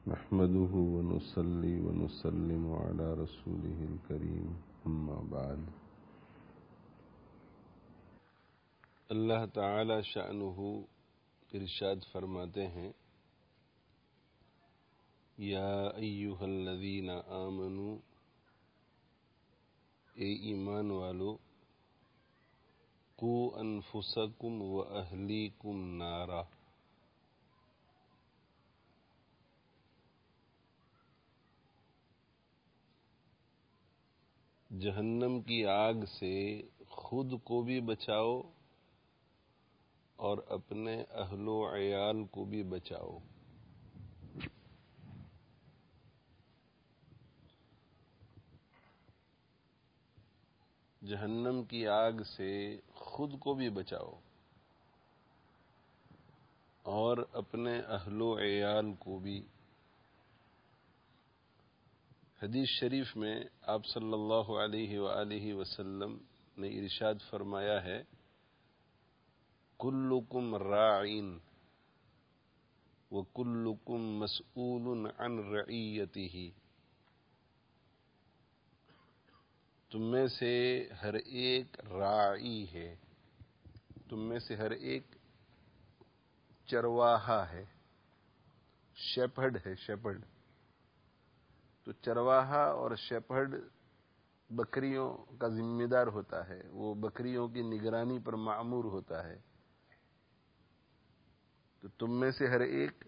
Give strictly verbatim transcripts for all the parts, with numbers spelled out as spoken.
نحمده ونصلي ونسلم على رسوله الكريم اما بعد۔ اللہ تعالی شأنہ ارشاد فرماتے ہیں، یا ایھا الذین آمنوا، اے ایمان والو، قوا انفسکم واہلیکم نارا، جہنم کی آگ سے خود کو بھی بچاؤ اور اپنے اہل و عیال کو بھی بچاؤ۔ جہنم کی آگ سے خود کو بھی بچاؤ اور اپنے اہل و عیال کو بھی۔ حدیث شریف میں آپ صلی اللہ علیہ وآلہ وسلم نے ارشاد فرمایا ہے، کلکم راعٍ وکلکم مسئول عن رعیتہ، تم میں سے ہر ایک راعی ہے، تم میں سے ہر ایک چرواہا ہے، شیپرڈ ہے، شیپرڈ۔ تو چرواہا اور شیپرڈ بکریوں کا ذمہ دار ہوتا ہے، وہ بکریوں کی نگرانی پر مأمور ہوتا ہے۔ تو تم میں سے ہر ایک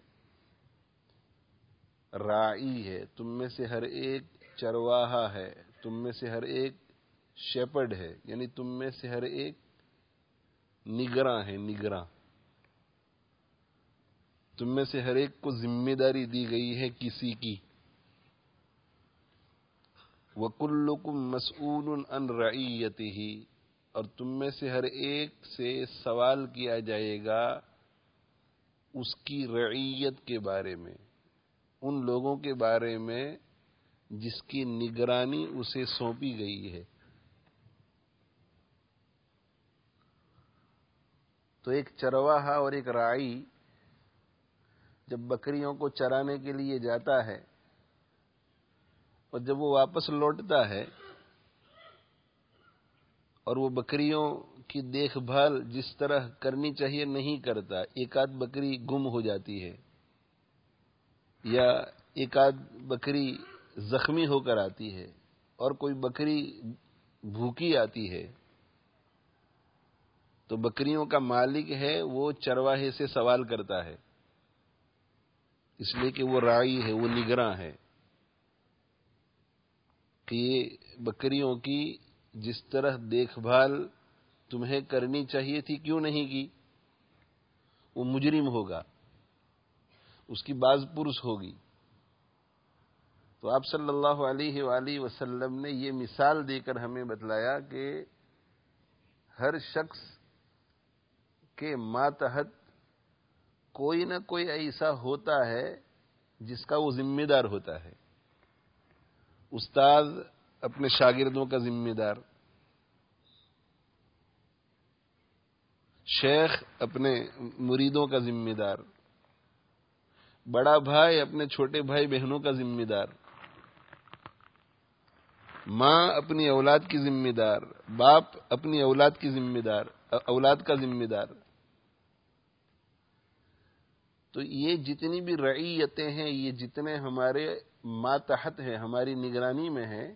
راعی ہے، تم میں سے ہر ایک چرواہا ہے، تم میں سے ہر ایک شیپرڈ ہے، یعنی تم میں سے ہر ایک نگراں ہے، نگراں۔ تم میں سے ہر ایک کو ذمہ داری دی گئی ہے کسی کی۔ وَكُلُّكُمْ مَسْئُولٌ عَنْ رَعِيَّتِهِ، اور تم میں سے ہر ایک سے سوال کیا جائے گا اس کی رعیت کے بارے میں، ان لوگوں کے بارے میں جس کی نگرانی اسے سونپی گئی ہے۔ تو ایک چرواہا اور ایک راعی جب بکریوں کو چرانے کے لیے جاتا ہے اور جب وہ واپس لوٹتا ہے اور وہ بکریوں کی دیکھ بھال جس طرح کرنی چاہیے نہیں کرتا، ایک آدھ بکری گم ہو جاتی ہے یا ایک آدھ بکری زخمی ہو کر آتی ہے اور کوئی بکری بھوکی آتی ہے، تو بکریوں کا مالک ہے وہ چرواہے سے سوال کرتا ہے، اس لیے کہ وہ راعی ہے، وہ نگراں ہے کہ یہ بکریوں کی جس طرح دیکھ بھال تمہیں کرنی چاہیے تھی کیوں نہیں کی؟ وہ مجرم ہوگا، اس کی باز پرس ہوگی۔ تو آپ صلی اللہ علیہ وآلہ وسلم نے یہ مثال دے کر ہمیں بتلایا کہ ہر شخص کے ماتحت کوئی نہ کوئی ایسا ہوتا ہے جس کا وہ ذمہ دار ہوتا ہے۔ استاد اپنے شاگردوں کا ذمہ دار، شیخ اپنے مریدوں کا ذمہ دار، بڑا بھائی اپنے چھوٹے بھائی بہنوں کا ذمہ دار، ماں اپنی اولاد کی ذمہ دار، باپ اپنی اولاد کی ذمہ دار، اولاد کا ذمہ دار۔ تو یہ جتنی بھی رعیتیں ہیں، یہ جتنے ہمارے ماتحت ہیں، ہماری نگرانی میں ہیں،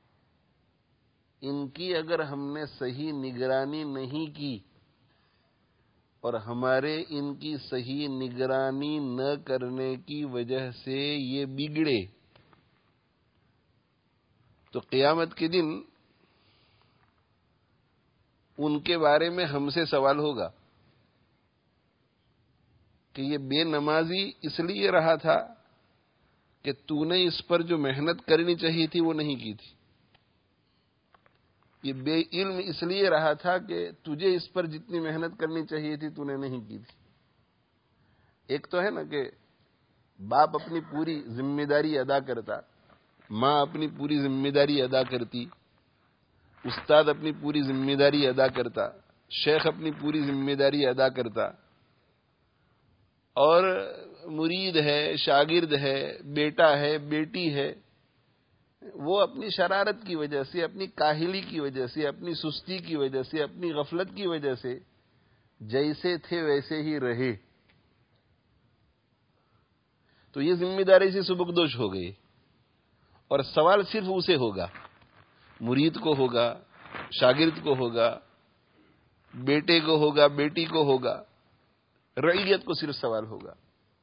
ان کی اگر ہم نے صحیح نگرانی نہیں کی اور ہمارے ان کی صحیح نگرانی نہ کرنے کی وجہ سے یہ بگڑے، تو قیامت کے دن ان کے بارے میں ہم سے سوال ہوگا کہ یہ بے نمازی اس لیے رہا تھا کہ تو نے اس پر جو محنت کرنی چاہیے تھی وہ نہیں کی تھی، یہ بے علم اس لیے رہا تھا کہ تجھے اس پر جتنی محنت کرنی چاہیے تھی تو نے نہیں کی تھی۔ ایک تو ہے نا کہ باپ اپنی پوری ذمہ داری ادا کرتا، ماں اپنی پوری ذمہ داری ادا کرتی، استاد اپنی پوری ذمہ داری ادا کرتا، شیخ اپنی پوری ذمہ داری ادا کرتا، اور مرید ہے، شاگرد ہے، بیٹا ہے، بیٹی ہے، وہ اپنی شرارت کی وجہ سے، اپنی کاہلی کی وجہ سے، اپنی سستی کی وجہ سے، اپنی غفلت کی وجہ سے جیسے تھے ویسے ہی رہے، تو یہ ذمہ داری سے سبکدوش ہو گئے. اور سوال صرف اسے ہوگا، مرید کو ہوگا، شاگرد کو ہوگا، بیٹے کو ہوگا، بیٹی کو ہوگا، رعیت کو صرف سوال ہوگا.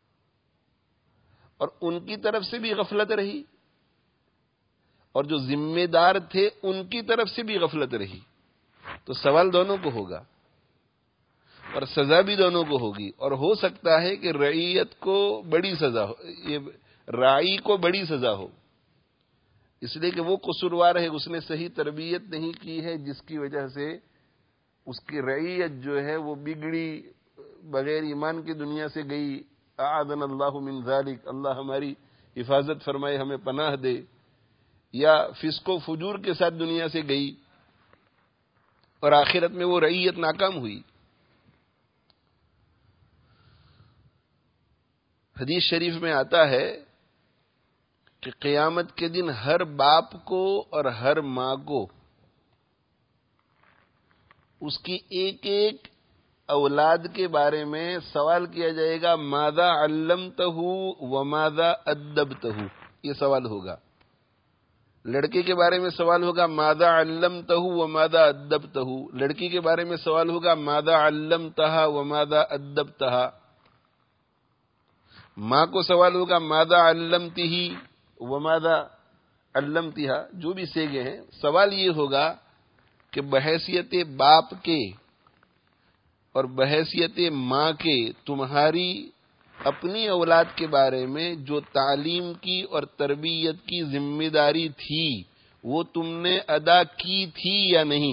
اور ان کی طرف سے بھی غفلت رہی، اور جو ذمہ دار تھے ان کی طرف سے بھی غفلت رہی، تو سوال دونوں کو ہوگا اور سزا بھی دونوں کو ہوگی. اور ہو سکتا ہے کہ رعیت کو بڑی سزا ہو، یہ رائی کو بڑی سزا ہو، اس لیے کہ وہ قصوروار ہے، اس نے صحیح تربیت نہیں کی ہے، جس کی وجہ سے اس کی رعیت جو ہے وہ بگڑی، بغیر ایمان کی دنیا سے گئی. اعاذنا اللہ من ذالک، اللہ ہماری حفاظت فرمائے، ہمیں پناہ دے. یا فسق و فجور کے ساتھ دنیا سے گئی اور آخرت میں وہ رعیت ناکام ہوئی. حدیث شریف میں آتا ہے کہ قیامت کے دن ہر باپ کو اور ہر ماں کو اس کی ایک ایک اولاد کے بارے میں سوال کیا جائے گا، ماذا علمتہ وماذا ادبتہ. یہ سوال ہوگا. لڑکے کے بارے میں سوال ہوگا، ماذا علمتہ وماذا ادبتہ. لڑکی کے بارے میں سوال ہوگا، ماذا علمتہا وماذا ادبتہا. ماں کو سوال ہوگا، ماذا علمتہی وماذا علمتہا. جو بھی سیگے ہیں، سوال یہ ہوگا کہ بحیثیت باپ کے اور بحیثیت ماں کے تمہاری اپنی اولاد کے بارے میں جو تعلیم کی اور تربیت کی ذمہ داری تھی وہ تم نے ادا کی تھی یا نہیں.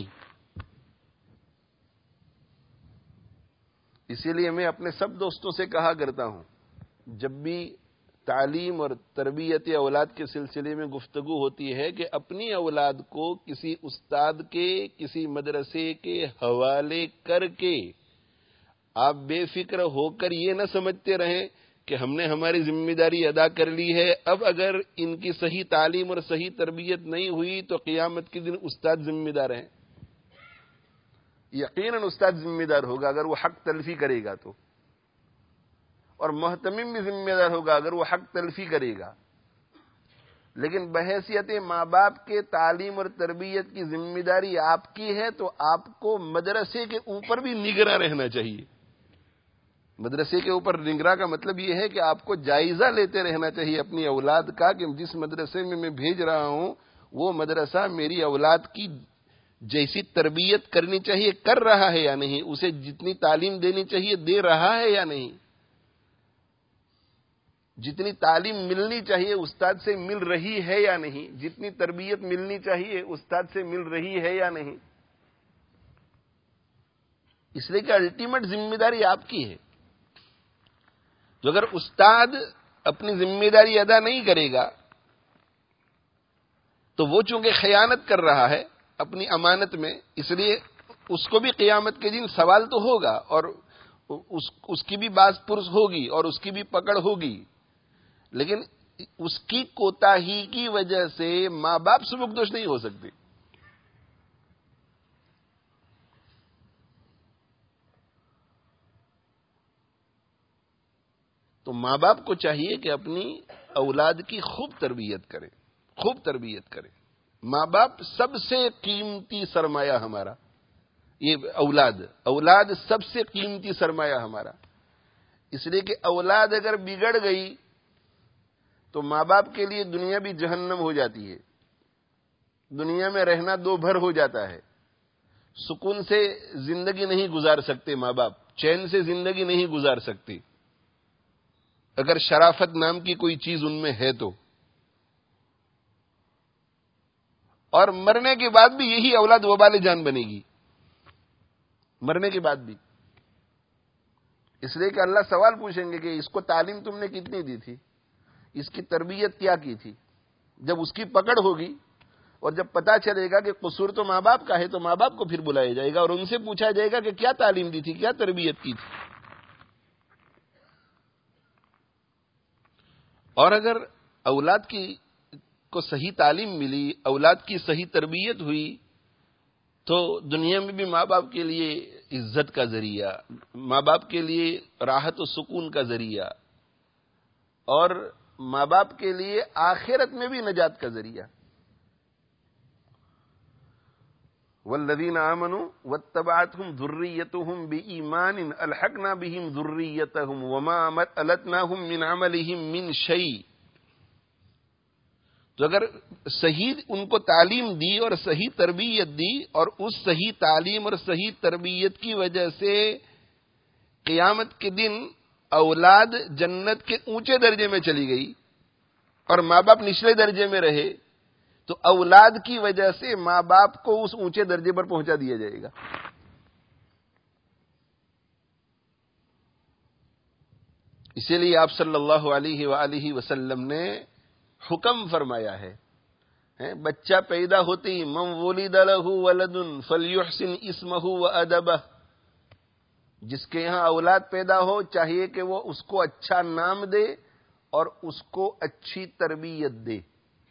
اسی لیے میں اپنے سب دوستوں سے کہا کرتا ہوں، جب بھی تعلیم اور تربیت اولاد کے سلسلے میں گفتگو ہوتی ہے، کہ اپنی اولاد کو کسی استاد کے، کسی مدرسے کے حوالے کر کے آپ بے فکر ہو کر یہ نہ سمجھتے رہیں کہ ہم نے ہماری ذمہ داری ادا کر لی ہے، اب اگر ان کی صحیح تعلیم اور صحیح تربیت نہیں ہوئی تو قیامت کے دن استاد ذمہ دار ہیں. یقیناً استاد ذمہ دار ہوگا اگر وہ حق تلفی کرے گا تو، اور محتمم بھی ذمہ دار ہوگا اگر وہ حق تلفی کرے گا. لیکن بحیثیت ماں باپ کے تعلیم اور تربیت کی ذمہ داری آپ کی ہے، تو آپ کو مدرسے کے اوپر بھی نگراں رہنا چاہیے. مدرسے کے اوپر نگراں کا مطلب یہ ہے کہ آپ کو جائزہ لیتے رہنا چاہیے اپنی اولاد کا، کہ جس مدرسے میں میں بھیج رہا ہوں وہ مدرسہ میری اولاد کی جیسی تربیت کرنی چاہیے کر رہا ہے یا نہیں، اسے جتنی تعلیم دینی چاہیے دے رہا ہے یا نہیں، جتنی تعلیم ملنی چاہیے استاد سے مل رہی ہے یا نہیں، جتنی تربیت ملنی چاہیے استاد سے مل رہی ہے یا نہیں. اس لیے کہ الٹیمیٹ ذمہ داری آپ کی ہے. تو اگر استاد اپنی ذمہ داری ادا نہیں کرے گا تو وہ چونکہ خیانت کر رہا ہے اپنی امانت میں، اس لیے اس کو بھی قیامت کے دن سوال تو ہوگا، اور اس اس کی بھی باز پرس ہوگی اور اس کی بھی پکڑ ہوگی. لیکن اس کی کوتاہی کی وجہ سے ماں باپ سبکدوش نہیں ہو سکتے. تو ماں باپ کو چاہیے کہ اپنی اولاد کی خوب تربیت کرے، خوب تربیت کرے. ماں باپ سب سے قیمتی سرمایہ ہمارا، یہ اولاد اولاد سب سے قیمتی سرمایہ ہمارا. اس لیے کہ اولاد اگر بگڑ گئی تو ماں باپ کے لیے دنیا بھی جہنم ہو جاتی ہے، دنیا میں رہنا دو بھر ہو جاتا ہے. سکون سے زندگی نہیں گزار سکتے ماں باپ، چین سے زندگی نہیں گزار سکتے اگر شرافت نام کی کوئی چیز ان میں ہے تو. اور مرنے کے بعد بھی یہی اولاد وبال جان بنے گی، مرنے کے بعد بھی. اس لیے کہ اللہ سوال پوچھیں گے کہ اس کو تعلیم تم نے کتنی دی تھی، اس کی تربیت کیا کی تھی. جب اس کی پکڑ ہوگی اور جب پتا چلے گا کہ قصور تو ماں باپ کا ہے تو ماں باپ کو پھر بلایا جائے گا اور ان سے پوچھا جائے گا کہ کیا تعلیم دی تھی، کیا تربیت کی تھی. اور اگر اولاد کی کو صحیح تعلیم ملی، اولاد کی صحیح تربیت ہوئی، تو دنیا میں بھی ماں باپ کے لیے عزت کا ذریعہ، ماں باپ کے لیے راحت و سکون کا ذریعہ، اور ماں باپ کے لیے آخرت میں بھی نجات کا ذریعہ۔ والذین آمنوا واتبعتهم ذریتهم بإیمان الحقنا بهم ذریتهم وما ألتناهم من عملهم من شیء۔ تو اگر صحیح ان کو تعلیم دی اور صحیح تربیت دی، اور اس صحیح تعلیم اور صحیح تربیت کی وجہ سے قیامت کے دن اولاد جنت کے اونچے درجے میں چلی گئی اور ماں باپ نچلے درجے میں رہے، تو اولاد کی وجہ سے ماں باپ کو اس اونچے درجے پر پہنچا دیا جائے گا۔ اسی لیے آپ صلی اللہ علیہ وآلہ وسلم نے حکم فرمایا ہے، بچہ پیدا ہوتے ہی من ولد له ولد فلیحسن اسمہ وادبہ، جس کے یہاں اولاد پیدا ہو چاہیے کہ وہ اس کو اچھا نام دے اور اس کو اچھی تربیت دے،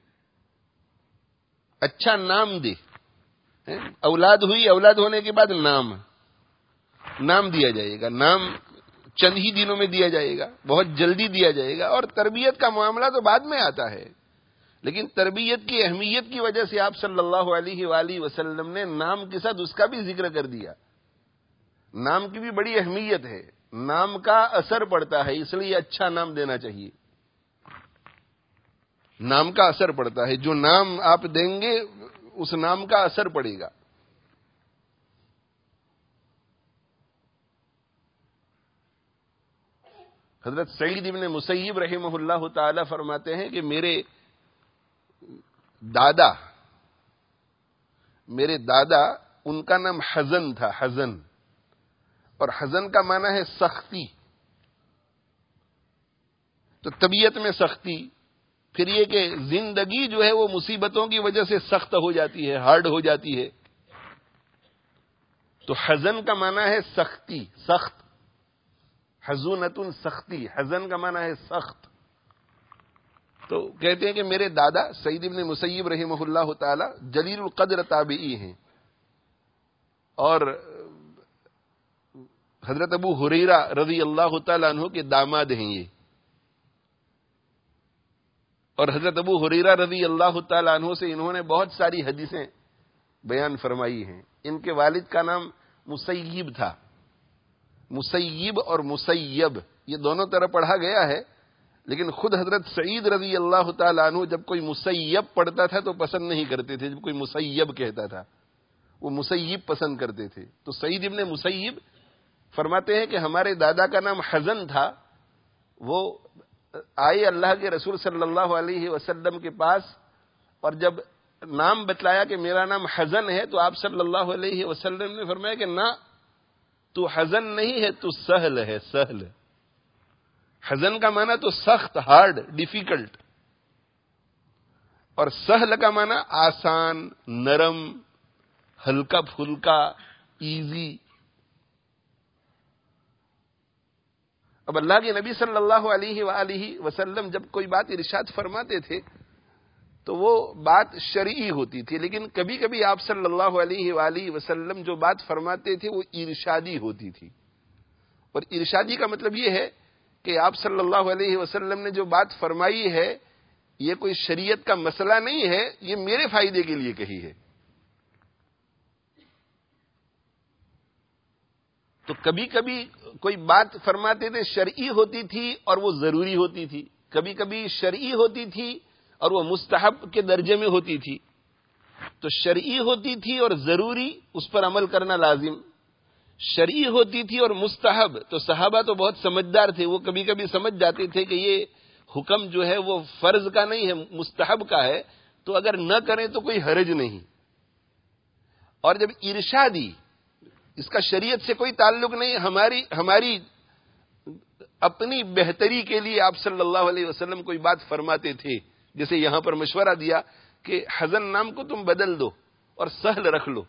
اچھا نام دے۔ اولاد ہوئی، اولاد ہونے کے بعد نام نام دیا جائے گا، نام چند ہی دنوں میں دیا جائے گا، بہت جلدی دیا جائے گا، اور تربیت کا معاملہ تو بعد میں آتا ہے، لیکن تربیت کی اہمیت کی وجہ سے آپ صلی اللہ علیہ وآلہ وسلم نے نام کے ساتھ اس کا بھی ذکر کر دیا۔ نام کی بھی بڑی اہمیت ہے، نام کا اثر پڑتا ہے، اس لیے اچھا نام دینا چاہیے۔ نام کا اثر پڑتا ہے، جو نام آپ دیں گے اس نام کا اثر پڑے گا۔ حضرت سعید ابن مسیب رحمہ اللہ تعالی فرماتے ہیں کہ میرے دادا میرے دادا ان کا نام حزن تھا، حزن، اور حزن کا معنی ہے سختی، تو طبیعت میں سختی، پھر یہ کہ زندگی جو ہے وہ مصیبتوں کی وجہ سے سخت ہو جاتی ہے، ہارڈ ہو جاتی ہے، تو حزن کا معنی ہے سختی، سخت، حزونۃ سختی، حزن کا معنی ہے سخت۔ تو کہتے ہیں کہ میرے دادا سعید ابن مسیب رحمہ اللہ تعالی جلیل القدر تابعی ہیں، اور حضرت ابو ہریرہ رضی اللہ تعالی عنہ کے داماد ہیں یہ، اور حضرت ابو ہریرہ رضی اللہ تعالی عنہ سے انہوں نے بہت ساری حدیثیں بیان فرمائی ہیں۔ ان کے والد کا نام مسیب تھا، مسیب اور مسیب یہ دونوں طرح پڑھا گیا ہے، لیکن خود حضرت سعید رضی اللہ تعالی عنہ جب کوئی مسیب پڑھتا تھا تو پسند نہیں کرتے تھے، جب کوئی مسیب کہتا تھا وہ مسیب پسند کرتے تھے۔ تو سعید ابن مسیب فرماتے ہیں کہ ہمارے دادا کا نام حزن تھا، وہ آئے اللہ کے رسول صلی اللہ علیہ وسلم کے پاس، اور جب نام بتلایا کہ میرا نام حزن ہے تو آپ صلی اللہ علیہ وسلم نے فرمایا کہ نہ، تو حزن نہیں ہے، تو سہل ہے، سہل۔ حزن کا معنی تو سخت، ہارڈ، ڈیفیکلٹ، اور سہل کا معنی آسان، نرم، ہلکا پھلکا، ایزی۔ اب اللہ کے نبی صلی اللہ علیہ وآلہ وسلم جب کوئی بات ارشاد فرماتے تھے تو وہ بات شرعی ہوتی تھی، لیکن کبھی کبھی آپ صلی اللہ علیہ وآلہ وسلم جو بات فرماتے تھے وہ ارشادی ہوتی تھی، اور ارشادی کا مطلب یہ ہے کہ آپ صلی اللہ علیہ وسلم نے جو بات فرمائی ہے یہ کوئی شریعت کا مسئلہ نہیں ہے، یہ میرے فائدے کے لیے کہی ہے۔ تو کبھی کبھی کوئی بات فرماتے تھے شرعی ہوتی تھی اور وہ ضروری ہوتی تھی، کبھی کبھی شرعی ہوتی تھی اور وہ مستحب کے درجے میں ہوتی تھی۔ تو شرعی ہوتی تھی اور ضروری، اس پر عمل کرنا لازم، شرعی ہوتی تھی اور مستحب، تو صحابہ تو بہت سمجھدار تھے، وہ کبھی کبھی سمجھ جاتے تھے کہ یہ حکم جو ہے وہ فرض کا نہیں ہے، مستحب کا ہے، تو اگر نہ کریں تو کوئی حرج نہیں۔ اور جب ارشادی، اس کا شریعت سے کوئی تعلق نہیں، ہماری ہماری اپنی بہتری کے لیے آپ صلی اللہ علیہ وسلم کوئی بات فرماتے تھے، جیسے یہاں پر مشورہ دیا کہ حزن نام کو تم بدل دو اور سہل رکھ لو،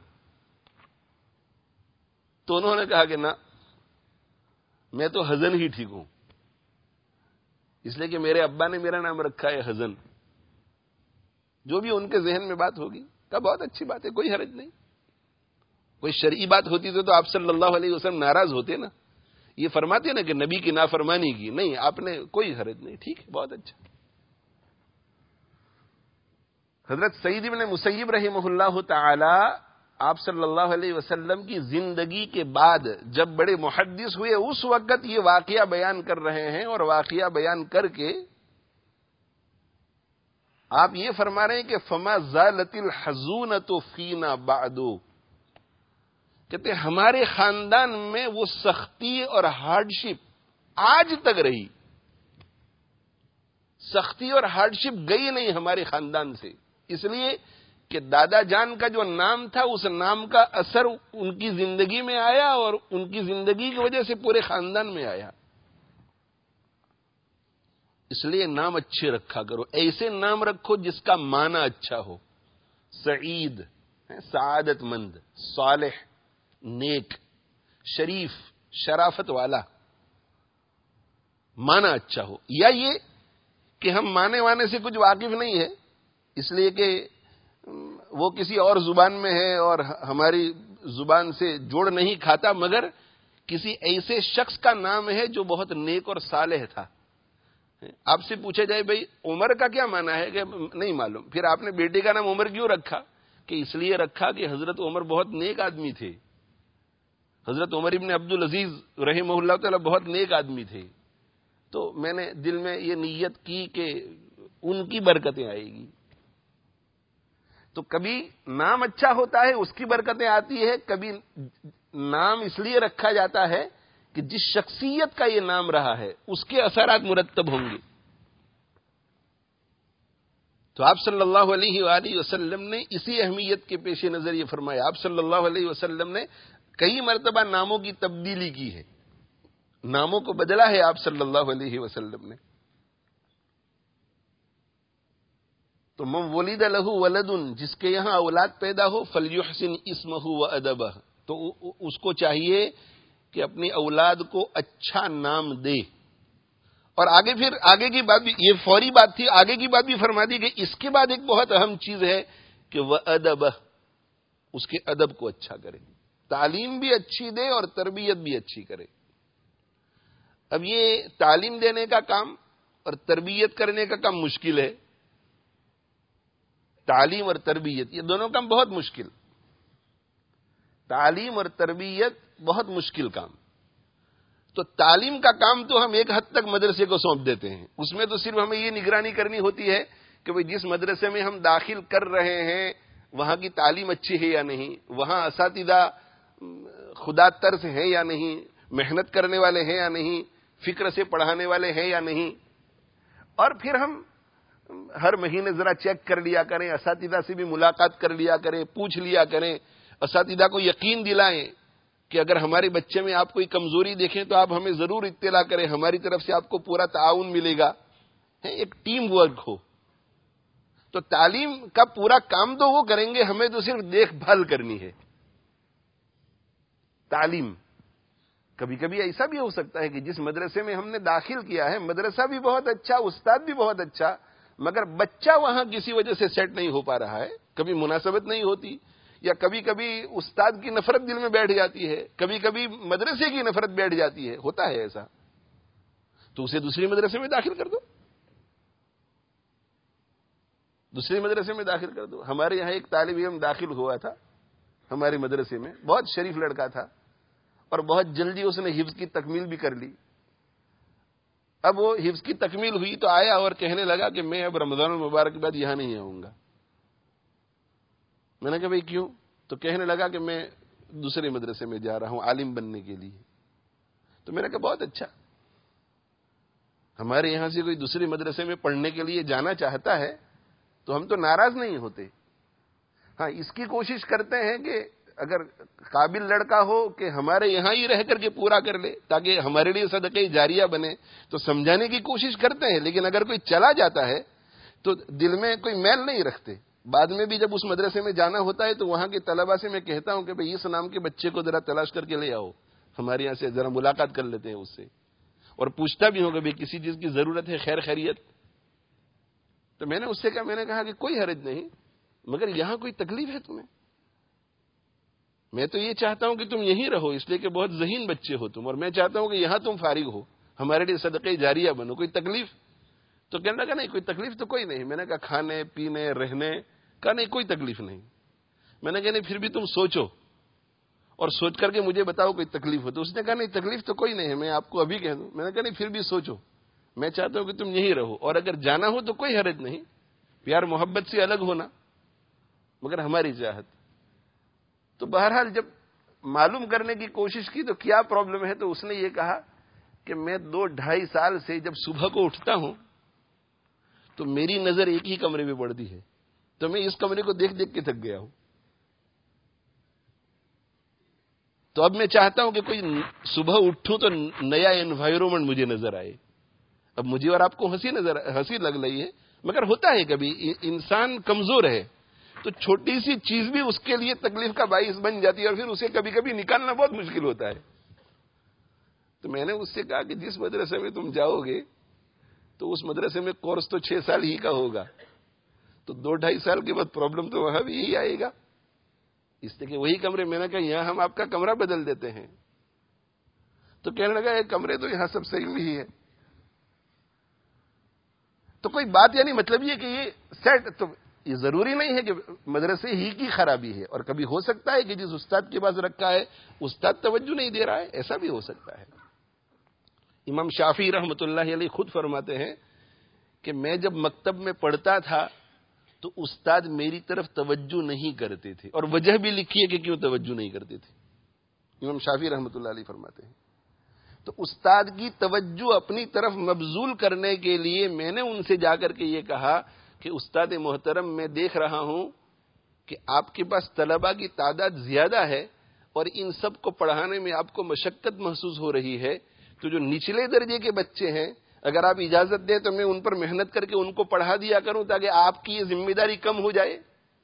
تو انہوں نے کہا کہ نہ، میں تو حزن ہی ٹھیک ہوں، اس لیے کہ میرے ابا نے میرا نام رکھا ہے حزن. جو بھی ان کے ذہن میں بات ہوگی کہا بہت اچھی بات ہے, کوئی حرج نہیں. کوئی شرعی بات ہوتی تو, تو آپ صلی اللہ علیہ وسلم ناراض ہوتے نا. یہ فرماتے نا کہ نبی کی نافرمانی کی, نہیں آپ نے کوئی حرج نہیں, ٹھیک ہے بہت اچھا. حضرت سعید بن مسیب رحمہ اللہ تعالی آپ صلی اللہ علیہ وسلم کی زندگی کے بعد جب بڑے محدث ہوئے اس وقت یہ واقعہ بیان کر رہے ہیں, اور واقعہ بیان کر کے آپ یہ فرما رہے ہیں کہ فما زالت الحزونۃ فینا بعد, کہتے ہیں ہمارے خاندان میں وہ سختی اور ہارڈ شپ آج تک رہی. سختی اور ہارڈ شپ گئی نہیں ہمارے خاندان سے, اس لیے کہ دادا جان کا جو نام تھا اس نام کا اثر ان کی زندگی میں آیا, اور ان کی زندگی کی وجہ سے پورے خاندان میں آیا. اس لیے نام اچھے رکھا کرو, ایسے نام رکھو جس کا معنی اچھا ہو. سعید سعادت مند, صالح نیک, شریف شرافت والا, معنی اچھا ہو. یا یہ کہ ہم معنی وانے سے کچھ واقف نہیں ہے, اس لیے کہ وہ کسی اور زبان میں ہے اور ہماری زبان سے جوڑ نہیں کھاتا, مگر کسی ایسے شخص کا نام ہے جو بہت نیک اور صالح تھا. آپ سے پوچھا جائے بھئی عمر کا کیا معنی ہے, کہ نہیں معلوم, پھر آپ نے بیٹے کا نام عمر کیوں رکھا, کہ اس لیے رکھا کہ حضرت عمر بہت نیک آدمی تھے. حضرت عمر ابن عبد العزیز رحمہ اللہ تعالی بہت نیک آدمی تھے, تو میں نے دل میں یہ نیت کی کہ ان کی برکتیں آئے گی. تو کبھی نام اچھا ہوتا ہے اس کی برکتیں آتی ہے, کبھی نام اس لیے رکھا جاتا ہے کہ جس شخصیت کا یہ نام رہا ہے اس کے اثرات مرتب ہوں گے. تو آپ صلی اللہ علیہ وآلہ وسلم نے اسی اہمیت کے پیش نظر یہ فرمایا. آپ صلی اللہ علیہ وسلم نے کئی مرتبہ ناموں کی تبدیلی کی ہے, ناموں کو بدلا ہے آپ صلی اللہ علیہ وسلم نے. تو من ولد لہ ولد, جس کے یہاں اولاد پیدا ہو, فلیحسن اسمہ وادبہ, تو اس کو چاہیے کہ اپنی اولاد کو اچھا نام دے. اور آگے پھر آگے کی بات بھی, یہ فوری بات تھی, آگے کی بات بھی فرما دی کہ اس کے بعد ایک بہت اہم چیز ہے کہ وادبہ, اس کے ادب کو اچھا کرے, تعلیم بھی اچھی دے اور تربیت بھی اچھی کرے. اب یہ تعلیم دینے کا کام اور تربیت کرنے کا کام مشکل ہے. تعلیم اور تربیت یہ دونوں کام بہت مشکل, تعلیم اور تربیت بہت مشکل کام. تو تعلیم کا کام تو ہم ایک حد تک مدرسے کو سونپ دیتے ہیں, اس میں تو صرف ہمیں یہ نگرانی کرنی ہوتی ہے کہ بھئی جس مدرسے میں ہم داخل کر رہے ہیں وہاں کی تعلیم اچھی ہے یا نہیں, وہاں اساتذہ خدا ترس ہے یا نہیں, محنت کرنے والے ہیں یا نہیں, فکر سے پڑھانے والے ہیں یا نہیں. اور پھر ہم ہر مہینے ذرا چیک کر لیا کریں, اساتذہ سے بھی ملاقات کر لیا کریں, پوچھ لیا کریں, اساتذہ کو یقین دلائیں کہ اگر ہمارے بچے میں آپ کوئی کمزوری دیکھیں تو آپ ہمیں ضرور اطلاع کریں, ہماری طرف سے آپ کو پورا تعاون ملے گا. ایک ٹیم ورک ہو. تو تعلیم کا پورا کام تو وہ کریں گے, ہمیں تو صرف دیکھ بھال کرنی ہے. تعلیم کبھی کبھی ایسا بھی ہو سکتا ہے کہ جس مدرسے میں ہم نے داخل کیا ہے مدرسہ بھی بہت اچھا, استاد بھی بہت اچھا, مگر بچہ وہاں کسی وجہ سے سیٹ نہیں ہو پا رہا ہے, کبھی مناسبت نہیں ہوتی, یا کبھی کبھی استاد کی نفرت دل میں بیٹھ جاتی ہے, کبھی کبھی مدرسے کی نفرت بیٹھ جاتی ہے, ہوتا ہے ایسا, تو اسے دوسری مدرسے میں داخل کر دو, دوسری مدرسے میں داخل کر دو. ہمارے یہاں ایک طالب علم داخل ہوا تھا ہمارے مدرسے میں, بہت شریف لڑکا تھا اور بہت جلدی اس نے حفظ کی تکمیل بھی کر لی. اب وہ حفظ کی تکمیل ہوئی تو آیا اور کہنے لگا کہ میں اب رمضان المبارک کے بعد یہاں نہیں آؤں گا. میں نے کہا بھائی کیوں؟ تو کہنے لگا کہ میں دوسرے مدرسے میں جا رہا ہوں عالم بننے کے لیے. تو میں نے کہا بہت اچھا, ہمارے یہاں سے کوئی دوسرے مدرسے میں پڑھنے کے لیے جانا چاہتا ہے تو ہم تو ناراض نہیں ہوتے. ہاں, اس کی کوشش کرتے ہیں کہ اگر قابل لڑکا ہو کہ ہمارے یہاں ہی رہ کر کے پورا کر لے تاکہ ہمارے لیے صدقہ جاریہ بنے, تو سمجھانے کی کوشش کرتے ہیں. لیکن اگر کوئی چلا جاتا ہے تو دل میں کوئی میل نہیں رکھتے. بعد میں بھی جب اس مدرسے میں جانا ہوتا ہے تو وہاں کے طلبہ سے میں کہتا ہوں کہ بھئی اس نام کے بچے کو ذرا تلاش کر کے لے آؤ, ہمارے یہاں سے ذرا ملاقات کر لیتے ہیں اس سے. اور پوچھتا بھی ہوگا بھی کسی چیز کی ضرورت ہے، خیر خیریت. تو میں نے اس سے کہا میں نے کہا کہ کوئی حرج نہیں، مگر یہاں کوئی تکلیف ہے تمہیں؟ میں تو یہ چاہتا ہوں کہ تم یہیں رہو، اس لیے کہ بہت ذہین بچے ہو تم، اور میں چاہتا ہوں کہ یہاں تم فارغ ہو، ہمارے لیے صدقہ جاریہ بنو. کوئی تکلیف؟ تو کہنے لگا نہیں کوئی تکلیف تو کوئی نہیں. میں نے کہا کھانے پینے رہنے کا نہیں کوئی تکلیف نہیں. میں نے کہا نہیں پھر بھی تم سوچو اور سوچ کر کے مجھے بتاؤ کوئی تکلیف ہو. تو اس نے کہا نہیں تکلیف تو کوئی نہیں ہے، میں آپ کو ابھی کہہ دوں. میں نے کہا نہیں پھر بھی سوچو، میں چاہتا ہوں کہ تم یہیں رہو، اور اگر جانا ہو تو کوئی حرج نہیں، پیار محبت سے الگ ہونا، مگر ہماری چاہت. تو بہرحال جب معلوم کرنے کی کوشش کی تو کیا پرابلم ہے، تو اس نے یہ کہا کہ میں دو ڈھائی سال سے جب صبح کو اٹھتا ہوں تو میری نظر ایک ہی کمرے میں پڑتی ہے، تو میں اس کمرے کو دیکھ دیکھ کے تھک گیا ہوں. تو اب میں چاہتا ہوں کہ کوئی صبح اٹھوں تو نیا انوائرمنٹ مجھے نظر آئے. اب مجھے اور آپ کو ہنسی نظر ہنسی لگ رہی ہے، مگر ہوتا ہے کبھی انسان کمزور ہے تو چھوٹی سی چیز بھی اس کے لیے تکلیف کا باعث بن جاتی ہے، اور پھر اسے کبھی کبھی نکالنا بہت مشکل ہوتا ہے. تو میں نے اس سے کہا کہ جس مدرسے میں تم جاؤ گے تو اس مدرسے میں کورس تو چھ سال ہی کا ہوگا، تو دو ڈھائی سال کے بعد پرابلم تو وہاں بھی یہی آئے گا. اس لیے کہ وہی کمرے، میں نے کہا یہاں ہم آپ کا کمرہ بدل دیتے ہیں. تو کہنے لگا یہ کمرے تو یہاں سب صحیح ہی ہے. تو کوئی بات یعنی مطلب یہ کہ یہ سیٹ، تو یہ ضروری نہیں ہے کہ مدرسے ہی کی خرابی ہے، اور کبھی ہو سکتا ہے کہ جس استاد کے پاس رکھا ہے استاد توجہ نہیں دے رہا ہے، ایسا بھی ہو سکتا ہے. امام شافعی رحمۃ اللہ علیہ خود فرماتے ہیں کہ میں جب مکتب میں پڑھتا تھا تو استاد میری طرف توجہ نہیں کرتے تھے، اور وجہ بھی لکھی ہے کہ کیوں توجہ نہیں کرتے تھے. امام شافعی رحمۃ اللہ علیہ فرماتے ہیں تو استاد کی توجہ اپنی طرف مبذول کرنے کے لیے میں نے ان سے جا کر کے یہ کہا کہ استاد محترم میں دیکھ رہا ہوں کہ آپ کے پاس طلباء کی تعداد زیادہ ہے اور ان سب کو پڑھانے میں آپ کو مشقت محسوس ہو رہی ہے، تو جو نچلے درجے کے بچے ہیں اگر آپ اجازت دیں تو میں ان پر محنت کر کے ان کو پڑھا دیا کروں تاکہ آپ کی یہ ذمہ داری کم ہو جائے.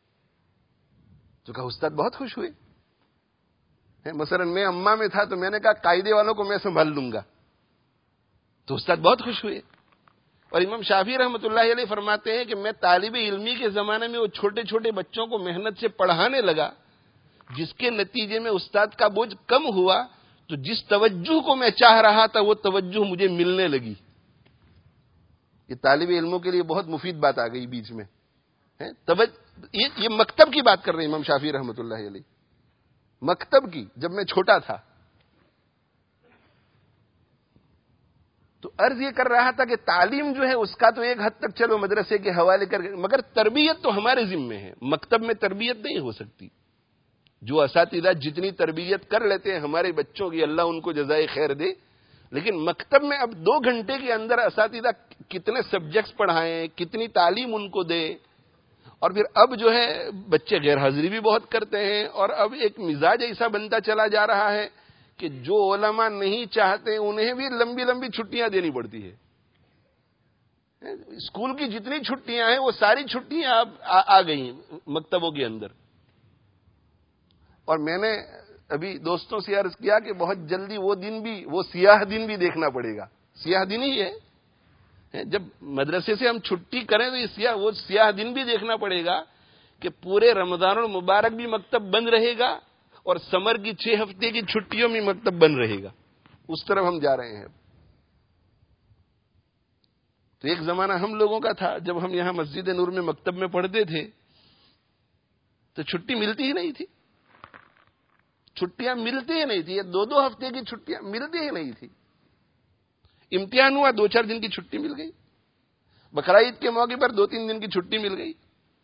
تو کہا استاد بہت خوش ہوئے. مثلا میں اماں میں تھا تو میں نے کہا قاعدے والوں کو میں سنبھال لوں گا، تو استاد بہت خوش ہوئے. اور امام شافعی رحمۃ اللہ علیہ فرماتے ہیں کہ میں طالب علمی کے زمانے میں وہ چھوٹے چھوٹے بچوں کو محنت سے پڑھانے لگا، جس کے نتیجے میں استاد کا بوجھ کم ہوا، تو جس توجہ کو میں چاہ رہا تھا وہ توجہ مجھے ملنے لگی. یہ طالب علموں کے لیے بہت مفید بات آ گئی بیچ میں. یہ مکتب کی بات کر رہے ہیں امام شافعی رحمۃ اللہ علیہ، مکتب کی. جب میں چھوٹا تھا تو عرض یہ کر رہا تھا کہ تعلیم جو ہے اس کا تو ایک حد تک چلو مدرسے کے حوالے کر، مگر تربیت تو ہمارے ذمے ہے. مکتب میں تربیت نہیں ہو سکتی. جو اساتذہ جتنی تربیت کر لیتے ہیں ہمارے بچوں کی، اللہ ان کو جزائے خیر دے، لیکن مکتب میں اب دو گھنٹے کے اندر اساتذہ کتنے سبجیکٹس پڑھائیں، کتنی تعلیم ان کو دے. اور پھر اب جو ہے بچے غیر حاضری بھی بہت کرتے ہیں، اور اب ایک مزاج ایسا بنتا چلا جا رہا ہے کہ جو علماء نہیں چاہتے انہیں بھی لمبی لمبی چھٹیاں دینی پڑتی ہے. اسکول کی جتنی چھٹیاں ہیں وہ ساری چھٹیاں اب آ گئی ہیں مکتبوں کے اندر. اور میں نے ابھی دوستوں سے عرض کیا کہ بہت جلدی وہ دن بھی، وہ سیاہ دن بھی دیکھنا پڑے گا. سیاہ دن ہی ہے، جب مدرسے سے ہم چھٹی کریں تو یہ سیاہ وہ سیاہ دن بھی دیکھنا پڑے گا کہ پورے رمضان المبارک بھی مکتب بند رہے گا اور سمر کی چھ ہفتے کی چھٹیوں میں مکتب بند رہے گا. اس طرف ہم جا رہے ہیں. تو ایک زمانہ ہم لوگوں کا تھا جب ہم یہاں مسجد نور میں مکتب میں پڑھتے تھے تو چھٹی ملتی ہی نہیں تھی. چھٹیاں ملتی ہی نہیں تھی. یہ دو دو ہفتے کی چھٹیاں ملتی ہی نہیں تھی. امتحان ہوا دو چار دن کی چھٹی مل گئی. بقرعید کے موقع پر دو تین دن کی چھٹی مل گئی.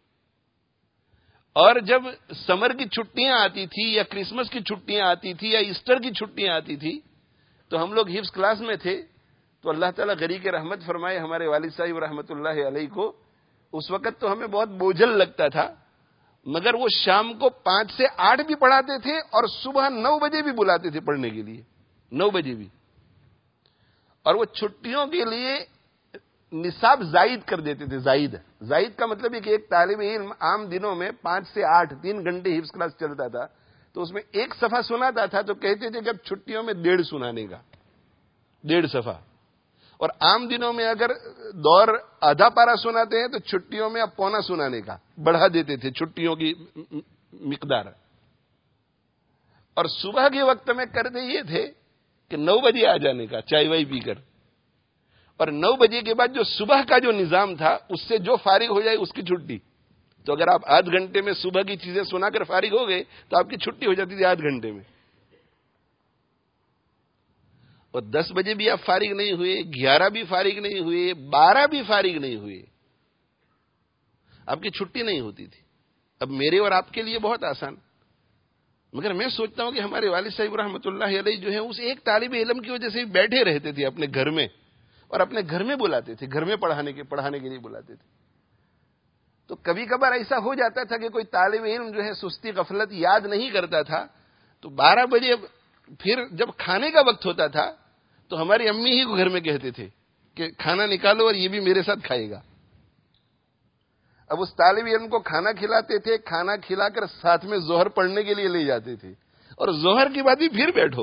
اور جب سمر کی چھٹیاں آتی تھی یا کرسمس کی چھٹیاں آتی تھی یا ایسٹر کی چھٹیاں آتی تھی تو ہم لوگ حفظ کلاس میں تھے. تو اللہ تعالیٰ غریق رحمت فرمائے ہمارے والد صاحب رحمت اللہ علیہ کو، اس وقت تو ہمیں بہت بوجھل لگتا تھا، مگر وہ شام کو پانچ سے آٹھ بھی پڑھاتے تھے اور صبح نو بجے بھی بلاتے تھے پڑھنے کے لیے، نو بجے بھی. اور وہ چھٹیوں کے لیے نصاب زائد کر دیتے تھے. زائد زائد کا مطلب ہے کہ ایک طالب علم عام دنوں میں پانچ سے آٹھ تین گھنٹے حفظ کلاس چلتا تھا تو اس میں ایک صفحہ سناتا تھا تو کہتے تھے کہ اب چھٹیوں میں ڈیڑھ سنانے کا، ڈیڑھ صفحہ. اور عام دنوں میں اگر دور آدھا پارا سناتے ہیں تو چھٹیوں میں اب پونا سنانے کا بڑھا دیتے تھے چھٹیوں کی مقدار. اور صبح کے وقت میں کرتے یہ تھے کہ نو بجے آ جانے کا چائے وائی پی کر, اور نو بجے کے بعد جو صبح کا جو نظام تھا اس سے جو فارغ ہو جائے اس کی چھٹی. تو اگر آپ آدھ گھنٹے میں صبح کی چیزیں سنا کر فارغ ہو گئے تو آپ کی چھٹی ہو جاتی تھی آدھ گھنٹے میں. اور دس بجے بھی آپ فارغ نہیں ہوئے, گیارہ بھی فارغ نہیں ہوئے, بارہ بھی فارغ نہیں ہوئے, آپ کی چھٹی نہیں ہوتی تھی. اب میرے اور آپ کے لیے بہت آسان, مگر میں سوچتا ہوں کہ ہمارے والد صاحب رحمۃ اللہ علیہ جو ہے اس ایک طالب علم کی وجہ سے بیٹھے رہتے تھے اپنے گھر میں, اور اپنے گھر میں بلاتے تھے, گھر میں پڑھانے کے پڑھانے کے لیے بلاتے تھے. تو کبھی کبھار ایسا ہو جاتا تھا کہ کوئی طالب علم جو ہے سستی غفلت یاد نہیں کرتا تھا, تو بارہ بجے پھر جب کھانے کا وقت ہوتا تھا تو ہماری امی ہی کو گھر میں کہتے تھے کہ کھانا نکالو اور یہ بھی میرے ساتھ کھائے گا. اب اس طالب علم کو کھانا کھلاتے تھے, کھانا کھلا کر ساتھ میں ظہر پڑھنے کے لیے لے جاتے تھے, اور ظہر کی بعد ہی پھر بیٹھو,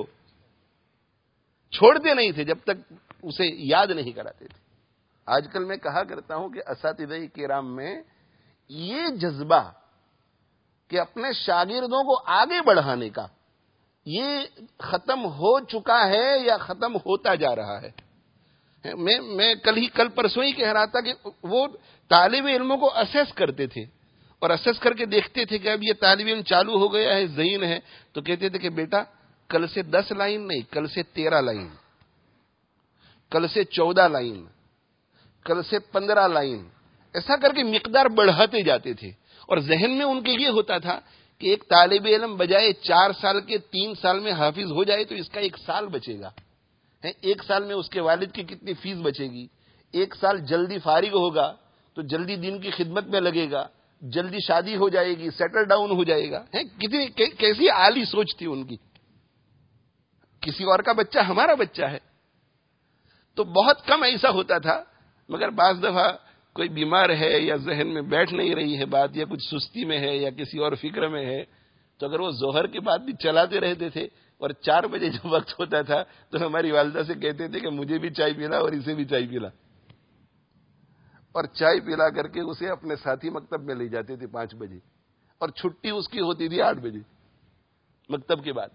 چھوڑتے نہیں تھے جب تک اسے یاد نہیں کراتے تھے. آج کل میں کہا کرتا ہوں کہ اساتذہ کرام میں یہ جذبہ کہ اپنے شاگردوں کو آگے بڑھانے کا یہ ختم ہو چکا ہے یا ختم ہوتا جا رہا ہے. میں میں کل ہی کل پرسوں ہی کہہ رہا تھا کہ وہ طالب علموں کو اسیس کرتے تھے, اور اسیس کر کے دیکھتے تھے کہ اب یہ طالب علم چالو ہو گیا ہے, ذہین ہے, تو کہتے تھے کہ بیٹا کل سے دس لائن نہیں, کل سے تیرہ لائن, کل سے چودہ لائن, کل سے پندرہ لائن, ایسا کر کے مقدار بڑھاتے جاتے تھے. اور ذہن میں ان کے یہ ہوتا تھا کہ ایک طالب علم بجائے چار سال کے تین سال میں حافظ ہو جائے تو اس کا ایک سال بچے گا, ایک سال میں اس کے والد کی کتنی فیس بچے گی, ایک سال جلدی فارغ ہوگا تو جلدی دین کی خدمت میں لگے گا, جلدی شادی ہو جائے گی, سیٹل ڈاؤن ہو جائے گا. کتنی کیسی اعلی سوچ تھی ان کی. کسی اور کا بچہ ہمارا بچہ ہے. تو بہت کم ایسا ہوتا تھا, مگر بعض دفعہ کوئی بیمار ہے یا ذہن میں بیٹھ نہیں رہی ہے بات, یا کچھ سستی میں ہے یا کسی اور فکر میں ہے, تو اگر وہ ظہر کے بعد بھی چلاتے رہتے تھے, اور چار بجے جب وقت ہوتا تھا تو ہماری والدہ سے کہتے تھے کہ مجھے بھی چائے پلا اور اسے بھی چائے پلا, اور چائے پلا کر کے اسے اپنے ساتھی مکتب میں لے جاتے تھے پانچ بجے, اور چھٹی اس کی ہوتی تھی آٹھ بجے مکتب کے بعد.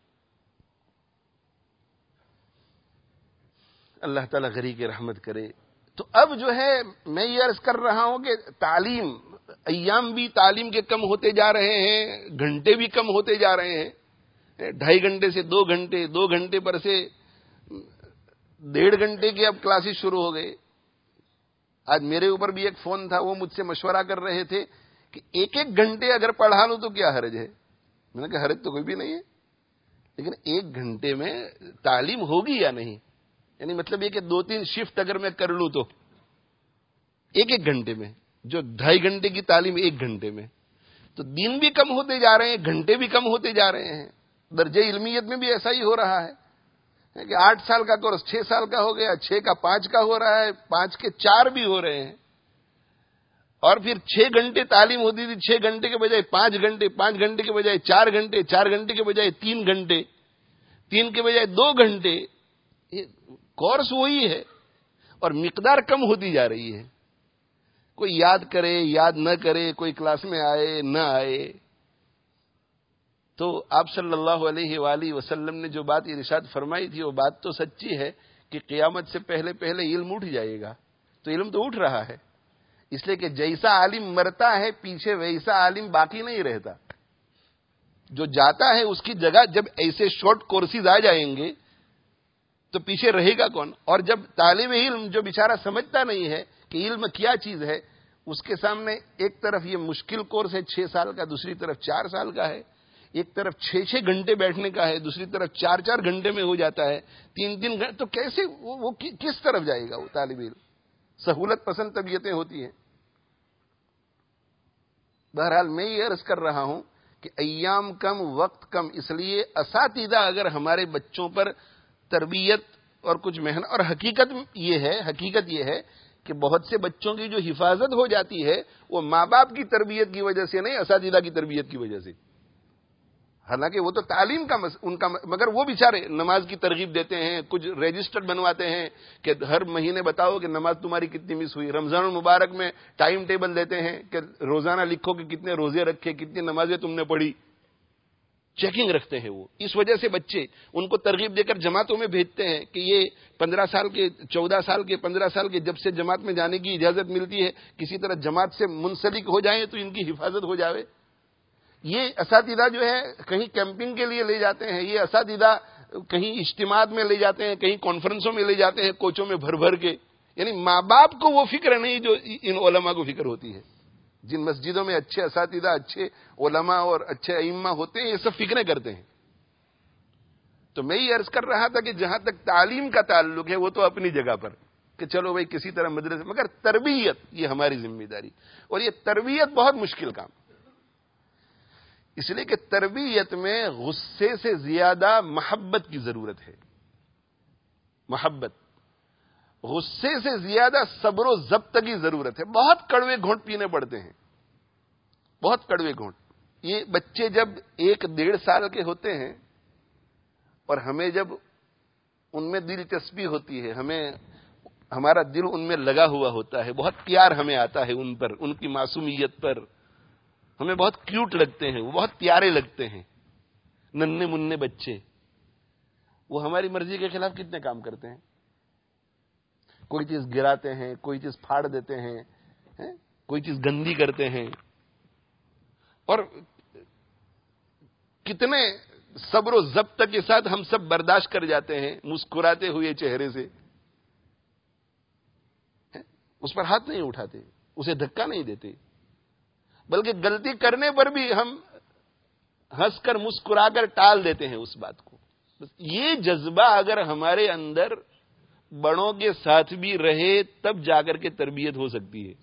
اللہ تعالیٰ غریق کی رحمت کرے. تو اب جو ہے میں یہ عرض کر رہا ہوں کہ تعلیم, ایام بھی تعلیم کے کم ہوتے جا رہے ہیں, گھنٹے بھی کم ہوتے جا رہے ہیں, ڈھائی گھنٹے سے دو گھنٹے, دو گھنٹے پر سے ڈیڑھ گھنٹے کے اب کلاسز شروع ہو گئے. آج میرے اوپر بھی ایک فون تھا, وہ مجھ سے مشورہ کر رہے تھے کہ ایک ایک گھنٹے اگر پڑھا لوں تو کیا حرج ہے. میں نے کہا حرج تو کوئی بھی نہیں ہے, لیکن ایک گھنٹے میں تعلیم ہوگی یا نہیں, یعنی مطلب یہ کہ دو تین شفٹ اگر میں کر لوں تو ایک ایک گھنٹے میں, جو ڈھائی گھنٹے کی تعلیم ایک گھنٹے میں, تو دن بھی کم ہوتے جا رہے ہیں, گھنٹے بھی کم ہوتے جا رہے ہیں. درجہ علمیت میں بھی ایسا ہی ہو رہا ہے کہ آٹھ سال کا کورس چھ سال کا ہو گیا, چھ کا پانچ کا ہو رہا ہے, پانچ کے چار بھی ہو رہے ہیں. اور پھر چھ گھنٹے تعلیم ہوتی تھی, چھ گھنٹے کے بجائے پانچ گھنٹے, پانچ گھنٹے کے بجائے چار گھنٹے, چار گھنٹے کے بجائے تین گھنٹے, تین کے بجائے دو گھنٹے. کورس وہی ہے اور مقدار کم ہوتی جا رہی ہے. کوئی یاد کرے یاد نہ کرے, کوئی کلاس میں آئے نہ آئے. تو آپ صلی اللہ علیہ وآلہ وسلم نے جو بات ارشاد فرمائی تھی وہ بات تو سچی ہے کہ قیامت سے پہلے پہلے علم اٹھ جائے گا. تو علم تو اٹھ رہا ہے, اس لیے کہ جیسا عالم مرتا ہے پیچھے ویسا عالم باقی نہیں رہتا. جو جاتا ہے اس کی جگہ جب ایسے شارٹ کورسز آ جائیں گے تو پیچھے رہے گا کون؟ اور جب طالب علم جو بیچارہ سمجھتا نہیں ہے کہ علم کیا چیز ہے, اس کے سامنے ایک طرف یہ مشکل کورس ہے چھ سال کا, دوسری طرف چار سال کا ہے, ایک طرف چھ چھ گھنٹے بیٹھنے کا ہے, دوسری طرف چار چار گھنٹے میں ہو جاتا ہے, تین تین گھنٹے, تو کیسے وہ, وہ کس طرف جائے گا وہ طالب علم؟ سہولت پسند طبیعتیں ہوتی ہیں. بہرحال میں یہ عرض کر رہا ہوں کہ ایام کم, وقت کم, اس لیے اساتذہ اگر ہمارے بچوں پر تربیت اور کچھ محنت, اور حقیقت یہ ہے حقیقت یہ ہے کہ بہت سے بچوں کی جو حفاظت ہو جاتی ہے وہ ماں باپ کی تربیت کی وجہ سے نہیں, اساتذہ کی تربیت کی وجہ سے. حالانکہ وہ تو تعلیم کا مس... ان کا مگر وہ بیچارے نماز کی ترغیب دیتے ہیں، کچھ رجسٹر بنواتے ہیں کہ ہر مہینے بتاؤ کہ نماز تمہاری کتنی مس ہوئی. رمضان المبارک میں ٹائم ٹیبل دیتے ہیں کہ روزانہ لکھو کہ کتنے روزے رکھے، کتنی نمازیں تم نے پڑھی. چیکنگ رکھتے ہیں وہ. اس وجہ سے بچے ان کو ترغیب دے کر جماعتوں میں بھیجتے ہیں کہ یہ پندرہ سال کے، چودہ سال کے، پندرہ سال کے جب سے جماعت میں جانے کی اجازت ملتی ہے کسی طرح جماعت سے منسلک ہو جائیں تو ان کی حفاظت ہو جاوے. یہ اساتذہ جو ہے کہیں کیمپنگ کے لیے لے جاتے ہیں، یہ اساتذہ کہیں اجتماعات میں لے جاتے ہیں، کہیں کانفرنسوں میں لے جاتے ہیں کوچوں میں بھر بھر کے. یعنی ماں باپ کو وہ فکر نہیں جو ان علماء کو فکر ہوتی ہے. جن مسجدوں میں اچھے اساتذہ، اچھے علماء اور اچھے ائمہ ہوتے ہیں یہ سب فکریں کرتے ہیں. تو میں یہ عرض کر رہا تھا کہ جہاں تک تعلیم کا تعلق ہے وہ تو اپنی جگہ پر کہ چلو بھائی کسی طرح مدرسے، مگر تربیت یہ ہماری ذمہ داری. اور یہ تربیت بہت مشکل کام، اس لیے کہ تربیت میں غصے سے زیادہ محبت کی ضرورت ہے. محبت، غصے سے زیادہ صبر و ضبط کی ضرورت ہے. بہت کڑوے گھونٹ پینے پڑتے ہیں، بہت کڑوے گھونٹ. یہ بچے جب ایک ڈیڑھ سال کے ہوتے ہیں اور ہمیں جب ان میں دلچسپی ہوتی ہے، ہمیں ہمارا دل ان میں لگا ہوا ہوتا ہے، بہت پیار ہمیں آتا ہے ان پر، ان کی معصومیت پر، ہمیں بہت کیوٹ لگتے ہیں، وہ بہت پیارے لگتے ہیں. ننھے منھے بچے وہ ہماری مرضی کے خلاف کتنے کام کرتے ہیں. کوئی چیز گراتے ہیں، کوئی چیز پھاڑ دیتے ہیں، کوئی چیز گندی کرتے ہیں. اور کتنے صبر و ضبط کے ساتھ ہم سب برداشت کر جاتے ہیں مسکراتے ہوئے چہرے سے. اس پر ہاتھ نہیں اٹھاتے، اسے دھکا نہیں دیتے، بلکہ غلطی کرنے پر بھی ہم ہنس کر مسکرا کر ٹال دیتے ہیں اس بات کو. بس یہ جذبہ اگر ہمارے اندر بڑوں کے ساتھ بھی رہے تب جا کر کے تربیت ہو سکتی ہے.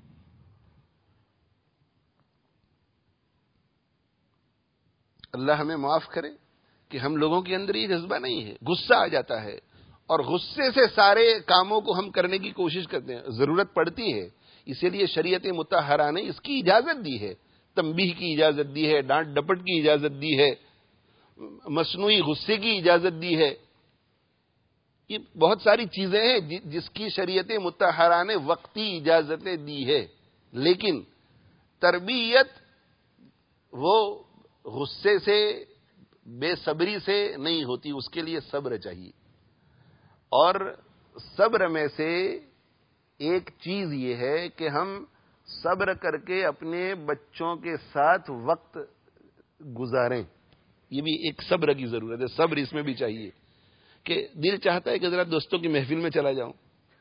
اللہ ہمیں معاف کرے کہ ہم لوگوں کے اندر یہ جذبہ نہیں ہے. غصہ آ جاتا ہے اور غصے سے سارے کاموں کو ہم کرنے کی کوشش کرتے ہیں. ضرورت پڑتی ہے، اسی لیے شریعت مطہرہ نے اس کی اجازت دی ہے. تنبیہ کی اجازت دی ہے، ڈانٹ ڈپٹ کی اجازت دی ہے، مصنوعی غصے کی اجازت دی ہے. یہ بہت ساری چیزیں ہیں جس کی شریعت مطہرہ نے وقتی اجازتیں دی ہے. لیکن تربیت وہ غصے سے، بے صبری سے نہیں ہوتی، اس کے لیے صبر چاہیے. اور صبر میں سے ایک چیز یہ ہے کہ ہم صبر کر کے اپنے بچوں کے ساتھ وقت گزاریں. یہ بھی ایک صبر کی ضرورت ہے. صبر اس میں بھی چاہیے کہ دل چاہتا ہے کہ ذرا دوستوں کی محفل میں چلا جاؤں،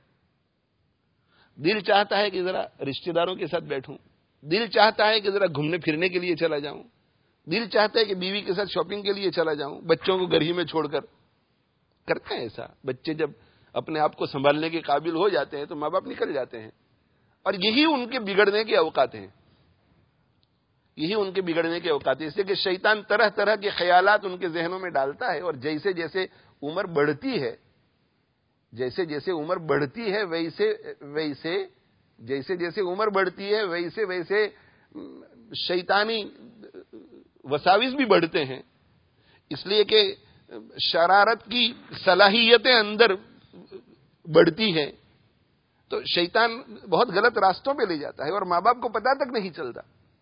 دل چاہتا ہے کہ ذرا رشتہ داروں کے ساتھ بیٹھوں، دل چاہتا ہے کہ ذرا گھومنے پھرنے کے لیے چلا جاؤں، دل چاہتا ہے کہ بیوی کے ساتھ شاپنگ کے لیے چلا جاؤں، بچوں کو گھر ہی میں چھوڑ کر. کرتے ہیں ایسا. بچے جب اپنے آپ کو سنبھالنے کے قابل ہو جاتے ہیں تو ماں باپ نکل جاتے ہیں. اور یہی ان کے بگڑنے کے اوقات ہیں، یہی ان کے بگڑنے کے اوقات ہیں. اس لیے کہ شیطان طرح طرح کے خیالات ان کے ذہنوں میں ڈالتا ہے. اور جیسے جیسے عمر بڑھتی ہے، جیسے جیسے عمر بڑھتی ہے ویسے ویسے جیسے جیسے عمر بڑھتی ہے ویسے ویسے شیطانی وساوس بھی بڑھتے ہیں. اس لیے کہ شرارت کی صلاحیتیں اندر بڑھتی ہیں تو شیطان بہت غلط راستوں پہ لے جاتا ہے اور ماں باپ کو پتہ تک نہیں چلتا.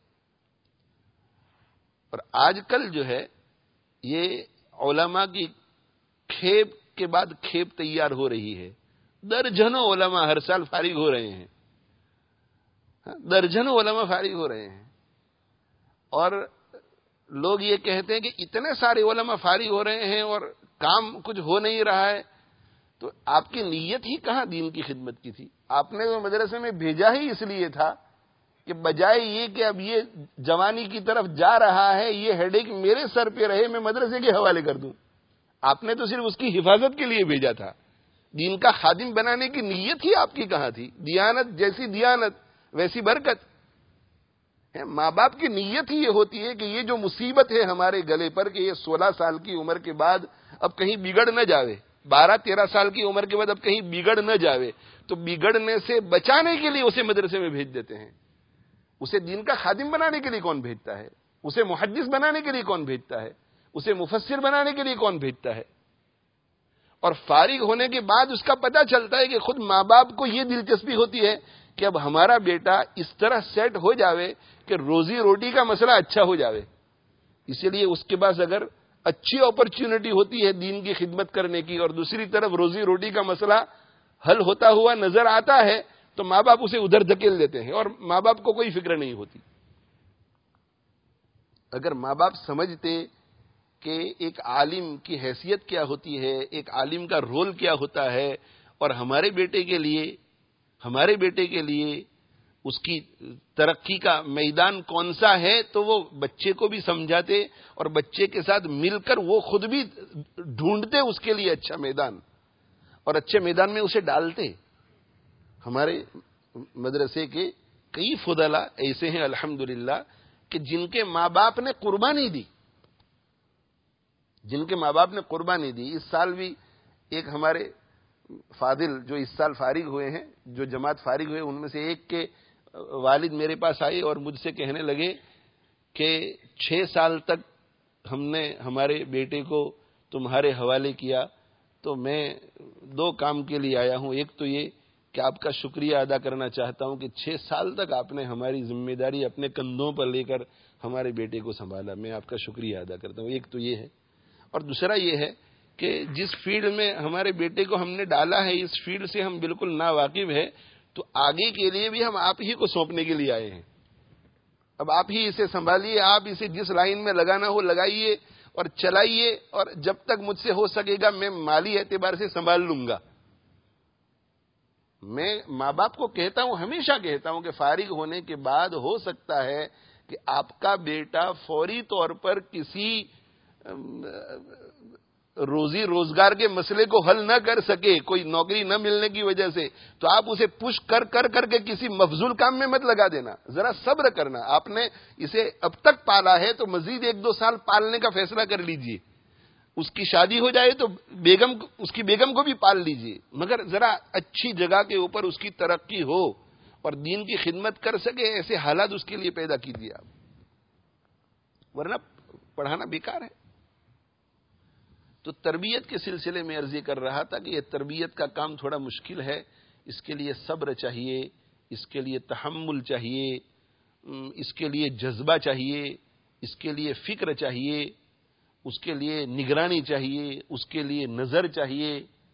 اور آج کل جو ہے یہ علماء کی کھیپ کے بعد کھیپ تیار ہو رہی ہے. درجنوں علماء ہر سال فارغ ہو رہے ہیں، درجنوں علماء فارغ ہو رہے ہیں. اور لوگ یہ کہتے ہیں کہ اتنے سارے علماء فارغ ہو رہے ہیں اور کام کچھ ہو نہیں رہا ہے. تو آپ کی نیت ہی کہاں دین کی خدمت کی تھی؟ آپ نے وہ مدرسے میں بھیجا ہی اس لیے تھا کہ بجائے یہ کہ اب یہ جوانی کی طرف جا رہا ہے، یہ ہیڈ ایک میرے سر پہ رہے، میں مدرسے کے حوالے کر دوں. آپ نے تو صرف اس کی حفاظت کے لیے بھیجا تھا. دین کا خادم بنانے کی نیت ہی آپ کی کہاں تھی؟ دیانت جیسی دیانت ویسی برکت. ماں باپ کی نیت ہی یہ ہوتی ہے کہ یہ جو مصیبت ہے ہمارے گلے پر کہ یہ سولہ سال کی عمر کے بعد اب کہیں بگڑ نہ جاوے، بارہ تیرہ سال کی عمر کے بعد اب کہیں بگڑ نہ جاوے، تو بگڑنے سے بچانے کے لیے اسے مدرسے میں بھیج دیتے ہیں. اسے دین کا خادم بنانے کے لیے کون بھیجتا ہے؟ اسے محدث بنانے کے لیے کون بھیجتا ہے؟ اسے مفسر بنانے کے لیے کون بھیجتا ہے؟ اور فارغ ہونے کے بعد اس کا پتہ چلتا ہے کہ خود ماں باپ کو یہ دلچسپی ہوتی ہے کہ اب ہمارا بیٹا اس طرح سیٹ ہو جاوے کہ روزی روٹی کا مسئلہ اچھا ہو جاوے. اسی لیے اس کے پاس اگر اچھی اپرچونٹی ہوتی ہے دین کی خدمت کرنے کی اور دوسری طرف روزی روٹی کا مسئلہ حل ہوتا ہوا نظر آتا ہے تو ماں باپ اسے ادھر دھکیل دیتے ہیں اور ماں باپ کو کوئی فکر نہیں ہوتی. اگر ماں باپ سمجھتے کہ ایک عالم کی حیثیت کیا ہوتی ہے، ایک عالم کا رول کیا ہوتا ہے، اور ہمارے بیٹے کے لیے ہمارے بیٹے کے لیے اس کی ترقی کا میدان کون سا ہے، تو وہ بچے کو بھی سمجھاتے اور بچے کے ساتھ مل کر وہ خود بھی ڈھونڈتے اس کے لیے اچھا میدان اور اچھے میدان میں اسے ڈالتے. ہمارے مدرسے کے کئی فضلاء ایسے ہیں الحمدللہ کہ جن کے ماں باپ نے قربانی دی جن کے ماں باپ نے قربانی دی. اس سال بھی ایک ہمارے فاضل جو اس سال فارغ ہوئے ہیں، جو جماعت فارغ ہوئے، ان میں سے ایک کے والد میرے پاس آئے اور مجھ سے کہنے لگے کہ چھ سال تک ہم نے ہمارے بیٹے کو تمہارے حوالے کیا، تو میں دو کام کے لیے آیا ہوں. ایک تو یہ کہ آپ کا شکریہ ادا کرنا چاہتا ہوں کہ چھ سال تک آپ نے ہماری ذمہ داری اپنے کندھوں پر لے کر ہمارے بیٹے کو سنبھالا. میں آپ کا شکریہ ادا کرتا ہوں. ایک تو یہ ہے، اور دوسرا یہ ہے کہ جس فیلڈ میں ہمارے بیٹے کو ہم نے ڈالا ہے، اس فیلڈ سے ہم بالکل ناواقف ہیں، تو آگے کے لیے بھی ہم آپ ہی کو سونپنے کے لیے آئے ہیں. اب آپ ہی اسے سنبھالیے، آپ اسے جس لائن میں لگانا ہو لگائیے اور چلائیے، اور جب تک مجھ سے ہو سکے گا میں مالی اعتبار سے سنبھال لوں گا. میں ماں باپ کو کہتا ہوں، ہمیشہ کہتا ہوں کہ فارغ ہونے کے بعد ہو سکتا ہے کہ آپ کا بیٹا فوری طور پر کسی روزی روزگار کے مسئلے کو حل نہ کر سکے، کوئی نوکری نہ ملنے کی وجہ سے، تو آپ اسے پش کر کر کر کے کسی مفضول کام میں مت لگا دینا. ذرا صبر کرنا. آپ نے اسے اب تک پالا ہے تو مزید ایک دو سال پالنے کا فیصلہ کر لیجئے. اس کی شادی ہو جائے تو بیگم اس کی بیگم کو بھی پال لیجئے، مگر ذرا اچھی جگہ کے اوپر اس کی ترقی ہو اور دین کی خدمت کر سکے، ایسے حالات اس کے لیے پیدا کیجیے آپ، ورنہ پڑھانا بیکار ہے. تو تربیت کے سلسلے میں عرض کر رہا تھا کہ یہ تربیت کا کام تھوڑا مشکل ہے. اس کے لیے صبر چاہیے، اس کے لیے تحمل چاہیے، اس کے لیے جذبہ چاہیے، اس کے لیے فکر چاہیے، اس کے لیے نگرانی چاہیے، اس کے لیے نظر چاہیے.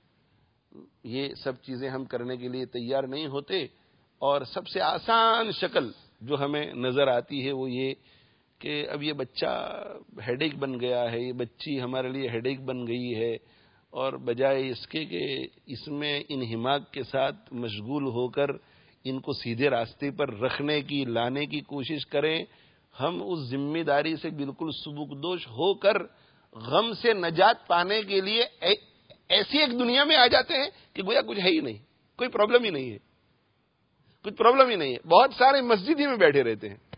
یہ سب چیزیں ہم کرنے کے لیے تیار نہیں ہوتے. اور سب سے آسان شکل جو ہمیں نظر آتی ہے وہ یہ کہ اب یہ بچہ ہیڈ ایک بن گیا ہے، یہ بچی ہمارے لیے ہیڈ ایک بن گئی ہے، اور بجائے اس کے کہ اس میں انہماک کے ساتھ مشغول ہو کر ان کو سیدھے راستے پر رکھنے کی لانے کی کوشش کریں، ہم اس ذمہ داری سے بالکل سبکدوش ہو کر غم سے نجات پانے کے لیے ایسی ایک دنیا میں آ جاتے ہیں کہ گویا کچھ ہے ہی نہیں، کوئی پرابلم ہی نہیں ہے کچھ پرابلم ہی نہیں ہے. بہت سارے مسجد ہی میں بیٹھے رہتے ہیں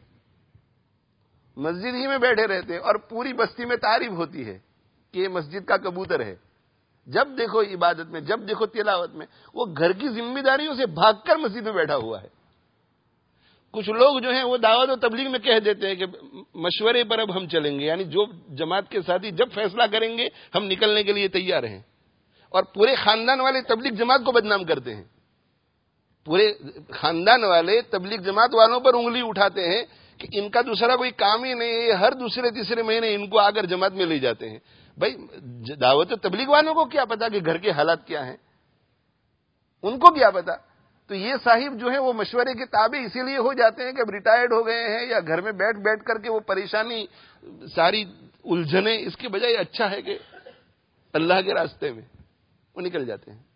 مسجد ہی میں بیٹھے رہتے ہیں اور پوری بستی میں تعریف ہوتی ہے کہ یہ مسجد کا کبوتر ہے. جب دیکھو عبادت میں، جب دیکھو تلاوت میں، وہ گھر کی ذمہ داریوں سے بھاگ کر مسجد میں بیٹھا ہوا ہے. کچھ لوگ جو ہیں وہ دعوت و تبلیغ میں کہہ دیتے ہیں کہ مشورے پر اب ہم چلیں گے، یعنی جو جماعت کے ساتھی جب فیصلہ کریں گے ہم نکلنے کے لیے تیار ہیں، اور پورے خاندان والے تبلیغ جماعت کو بدنام کرتے ہیں. پورے خاندان والے تبلیغ جماعت والوں پر انگلی اٹھاتے ہیں کہ ان کا دوسرا کوئی کام ہی نہیں ہے، ہر دوسرے تیسرے مہینے ان کو آ کر جماعت میں لے جاتے ہیں. بھائی دعوت و تبلیغ والوں کو کیا پتا کہ گھر کے حالات کیا ہیں، ان کو کیا پتا. تو یہ صاحب جو ہے وہ مشورے کے تابع اسی لیے ہو جاتے ہیں کہ اب ریٹائرڈ ہو گئے ہیں یا گھر میں بیٹھ بیٹھ کر کے وہ پریشانی ساری الجھنے، اس کے بجائے اچھا ہے کہ اللہ کے راستے میں وہ نکل جاتے ہیں.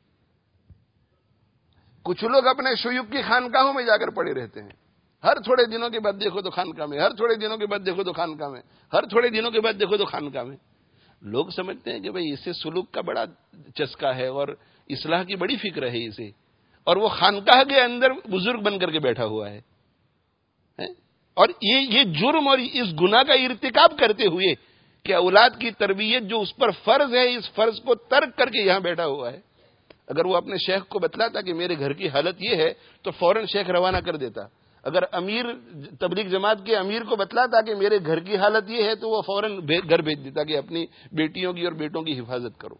کچھ لوگ اپنے شیوخ کی خانقاہوں میں جا کر پڑے رہتے ہیں، ہر تھوڑے دنوں کے بعد دیکھو تو خانقاہ میں، ہر تھوڑے دنوں کے بعد دیکھو تو خانقاہ میں، ہر تھوڑے دنوں کے بعد دیکھو تو خانقاہ میں. لوگ سمجھتے ہیں کہ بھئی اسے سلوک کا بڑا چسکا ہے اور اصلاح کی بڑی فکر ہے اسے، اور وہ خانقاہ کے اندر بزرگ بن کر کے بیٹھا ہوا ہے. اور یہ یہ جرم اور اس گناہ کا ارتکاب کرتے ہوئے کہ اولاد کی تربیت جو اس پر فرض ہے، اس فرض کو ترک کر کے یہاں بیٹھا ہوا ہے. اگر وہ اپنے شیخ کو بتلاتا کہ میرے گھر کی حالت یہ ہے تو فوراً شیخ روانہ کر دیتا. اگر امیر تبلیغ جماعت کے امیر کو بتلاتا کہ میرے گھر کی حالت یہ ہے تو وہ فوراً گھر بھیج دیتا کہ اپنی بیٹیوں کی اور بیٹوں کی حفاظت کرو.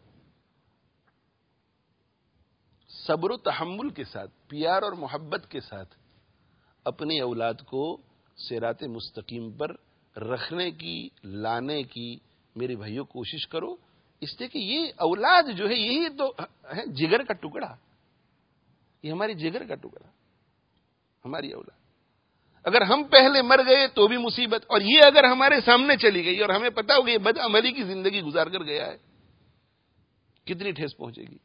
صبر و تحمل کے ساتھ، پیار اور محبت کے ساتھ اپنی اولاد کو صراط مستقیم پر رکھنے کی، لانے کی میرے بھائیوں کوشش کرو. اس لیے کہ یہ اولاد جو ہے یہی تو ہے جگر کا ٹکڑا، یہ ہماری جگر کا ٹکڑا، ہماری اولاد. اگر ہم پہلے مر گئے تو بھی مصیبت، اور یہ اگر ہمارے سامنے چلی گئی اور ہمیں پتا ہوگا یہ بد عملی کی زندگی گزار کر گیا ہے، کتنی ٹھیس پہنچے گی.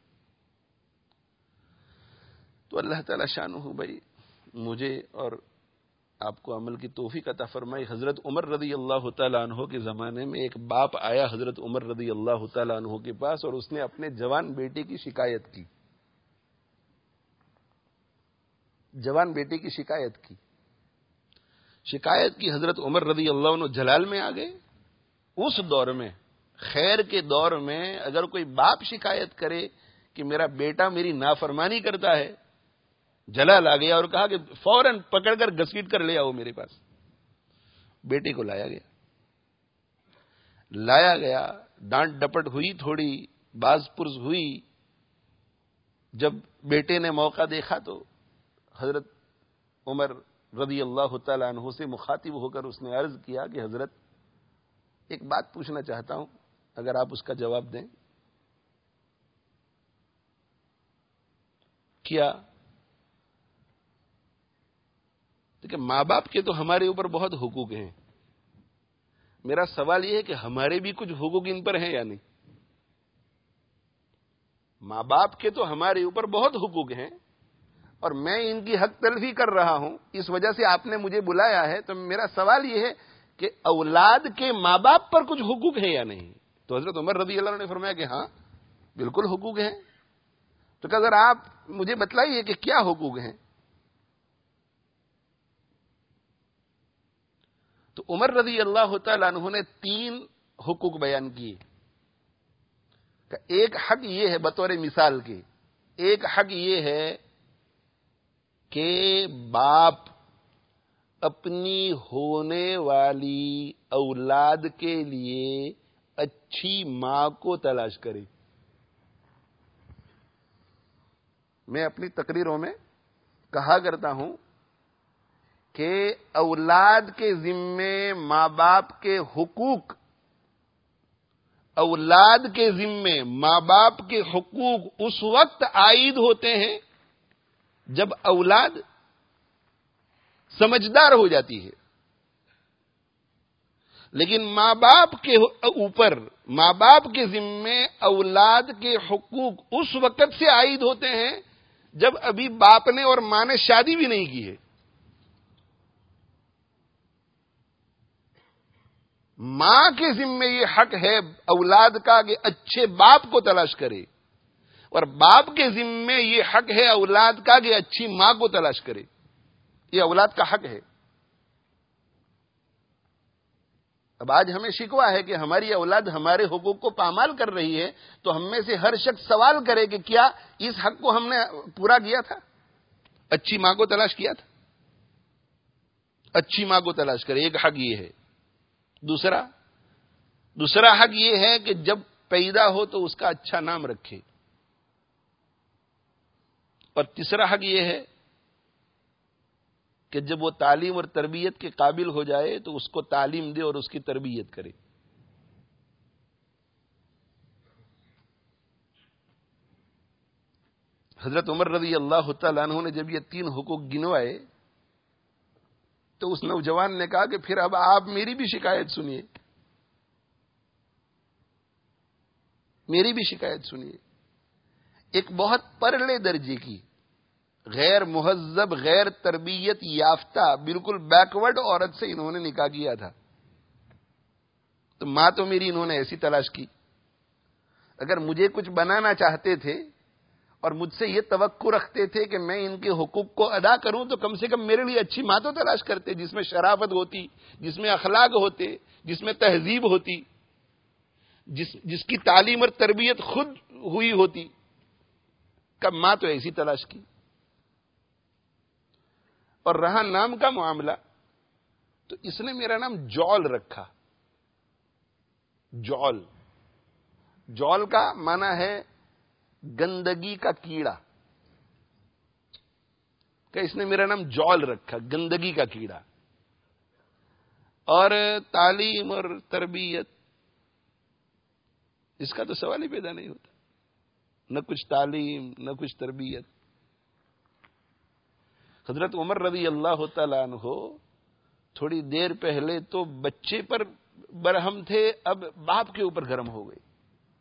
تو اللہ تعالی شانہ بھائی مجھے اور آپ کو عمل کی توفیق عطا فرمائی. حضرت عمر رضی اللہ تعالیٰ عنہ کے زمانے میں ایک باپ آیا حضرت عمر رضی اللہ تعالیٰ عنہ کے پاس اور اس نے اپنے جوان بیٹے کی شکایت کی جوان بیٹے کی شکایت کی شکایت کی حضرت عمر رضی اللہ عنہ جلال میں آ گئے. اس دور میں، خیر کے دور میں، اگر کوئی باپ شکایت کرے کہ میرا بیٹا میری نافرمانی کرتا ہے، جلال آ گیا اور کہا کہ فوراً پکڑ کر گھسیٹ کر لے آؤ میرے پاس. بیٹے کو لایا گیا لایا گیا ڈانٹ ڈپٹ ہوئی، تھوڑی باز پرز ہوئی. جب بیٹے نے موقع دیکھا تو حضرت عمر رضی اللہ تعالیٰ عنہ سے مخاطب ہو کر اس نے عرض کیا کہ حضرت ایک بات پوچھنا چاہتا ہوں، اگر آپ اس کا جواب دیں. کیا؟ کہ ماں باپ کے تو ہمارے اوپر بہت حقوق ہیں. میرا سوال یہ ہے کہ ہمارے بھی کچھ حقوق ان پر ہیں یا نہیں؟ ماں باپ کے تو ہمارے اوپر بہت حقوق ہیں اور میں ان کی حق تلفی کر رہا ہوں، اس وجہ سے آپ نے مجھے بلایا ہے. تو میرا سوال یہ ہے کہ اولاد کے ماں باپ پر کچھ حقوق ہیں یا نہیں؟ تو حضرت عمر رضی اللہ عنہ نے فرمایا کہ ہاں بالکل حقوق ہیں. تو کہ ذرا آپ مجھے بتلائیے کہ کیا حقوق ہیں. تو عمر رضی اللہ تعالیٰ عنہ نے تین حقوق بیان کیے. ایک حق یہ ہے بطور مثال کے، ایک حق یہ ہے کہ باپ اپنی ہونے والی اولاد کے لیے اچھی ماں کو تلاش کرے. میں اپنی تقریروں میں کہا کرتا ہوں کہ اولاد کے ذمے ماں باپ کے حقوق اولاد کے ذمے ماں باپ کے حقوق اس وقت عائد ہوتے ہیں جب اولاد سمجھدار ہو جاتی ہے. لیکن ماں باپ کے اوپر ماں باپ کے ذمے اولاد کے حقوق اس وقت سے عائد ہوتے ہیں جب ابھی باپ نے اور ماں نے شادی بھی نہیں کی ہے. ماں کے ذمے یہ حق ہے اولاد کا کہ اچھے باپ کو تلاش کرے، اور باپ کے ذمے یہ حق ہے اولاد کا کہ اچھی ماں کو تلاش کرے. یہ اولاد کا حق ہے. اب آج ہمیں شکوہ ہے کہ ہماری اولاد ہمارے حقوق کو پامال کر رہی ہے، تو ہم میں سے ہر شخص سوال کرے کہ کیا اس حق کو ہم نے پورا کیا تھا؟ اچھی ماں کو تلاش کیا تھا؟ اچھی ماں کو تلاش کرے، ایک حق یہ ہے. دوسرا دوسرا حق یہ ہے کہ جب پیدا ہو تو اس کا اچھا نام رکھے. اور تیسرا حق یہ ہے کہ جب وہ تعلیم اور تربیت کے قابل ہو جائے تو اس کو تعلیم دے اور اس کی تربیت کرے. حضرت عمر رضی اللہ تعالیٰ عنہ نے جب یہ تین حقوق گنوائے تو اس نوجوان نے کہا کہ پھر اب آپ میری بھی شکایت سنیے میری بھی شکایت سنیے. ایک بہت پرلے درجے کی غیر مہذب، غیر تربیت یافتہ، بالکل بیکورڈ عورت سے انہوں نے نکاح کیا تھا. تو ماں تو میری انہوں نے ایسی تلاش کی. اگر مجھے کچھ بنانا چاہتے تھے اور مجھ سے یہ توقع رکھتے تھے کہ میں ان کے حقوق کو ادا کروں تو کم سے کم میرے لیے اچھی ماں تو تلاش کرتے، جس میں شرافت ہوتی، جس میں اخلاق ہوتے، جس میں تہذیب ہوتی، جس جس کی تعلیم اور تربیت خود ہوئی ہوتی. کب ماں تو ایسی تلاش کی. اور رہا نام کا معاملہ تو اس نے میرا نام جول رکھا. جول جول کا معنی ہے گندگی کا کیڑا, کہ اس نے میرا نام جول رکھا, گندگی کا کیڑا. اور تعلیم اور تربیت اس کا تو سوال ہی پیدا نہیں ہوتا, نہ کچھ تعلیم نہ کچھ تربیت. حضرت عمر رضی اللہ تعالیٰ عنہ تھوڑی دیر پہلے تو بچے پر برہم تھے, اب باپ کے اوپر گرم ہو گئے,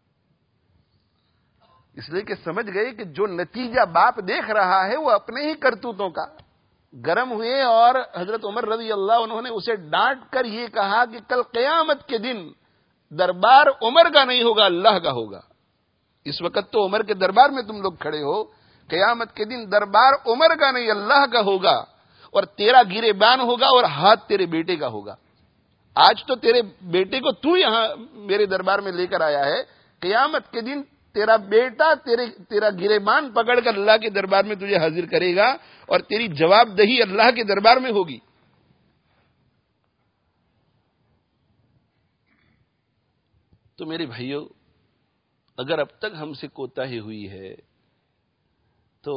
اس لیے کہ سمجھ گئے کہ جو نتیجہ باپ دیکھ رہا ہے وہ اپنے ہی کرتوتوں کا. گرم ہوئے اور حضرت عمر رضی اللہ عنہ نے اسے ڈانٹ کر یہ کہا کہ کل قیامت کے دن دربار عمر کا نہیں ہوگا, اللہ کا ہوگا. اس وقت تو عمر کے دربار میں تم لوگ کھڑے ہو, قیامت کے دن دربار عمر کا نہیں اللہ کا ہوگا, اور تیرا گرے بان ہوگا اور ہاتھ تیرے بیٹے کا ہوگا. آج تو تیرے بیٹے کو تو یہاں میرے دربار میں لے کر آیا ہے, قیامت کے دن تیرا بیٹا تیرے تیرا گریبان پکڑ کر اللہ کے دربار میں تجھے حاضر کرے گا, اور تیری جواب دہی اللہ کے دربار میں ہوگی. تو میرے بھائیوں, اگر اب تک ہم سے کوتاہی ہوئی ہے تو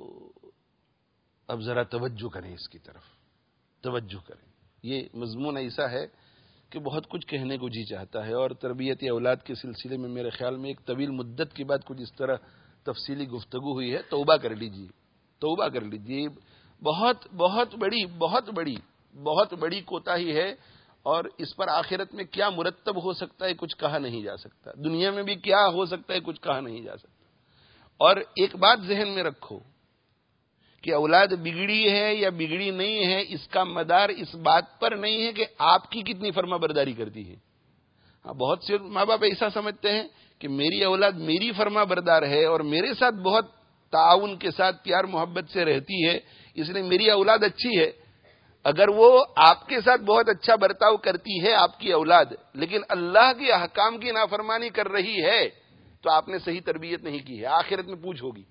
اب ذرا توجہ کریں, اس کی طرف توجہ کریں. یہ مضمون ایسا ہے کہ بہت کچھ کہنے کو جی چاہتا ہے, اور تربیت اولاد کے سلسلے میں میرے خیال میں ایک طویل مدت کے بعد کچھ اس طرح تفصیلی گفتگو ہوئی ہے. توبہ کر لیجیے, توبہ کر لیجیے. بہت بہت بڑی بہت بڑی بہت بڑی کوتاہی ہے, اور اس پر آخرت میں کیا مرتب ہو سکتا ہے کچھ کہا نہیں جا سکتا, دنیا میں بھی کیا ہو سکتا ہے کچھ کہا نہیں جا سکتا. اور ایک بات ذہن میں رکھو کہ اولاد بگڑی ہے یا بگڑی نہیں ہے, اس کا مدار اس بات پر نہیں ہے کہ آپ کی کتنی فرما برداری کرتی ہے. ہاں, بہت سے ماں باپ ایسا سمجھتے ہیں کہ میری اولاد میری فرما بردار ہے اور میرے ساتھ بہت تعاون کے ساتھ پیار محبت سے رہتی ہے, اس لیے میری اولاد اچھی ہے. اگر وہ آپ کے ساتھ بہت اچھا برتاؤ کرتی ہے آپ کی اولاد, لیکن اللہ کے احکام کی نافرمانی کر رہی ہے, تو آپ نے صحیح تربیت نہیں کی ہے. آخرت میں پوچھ ہوگی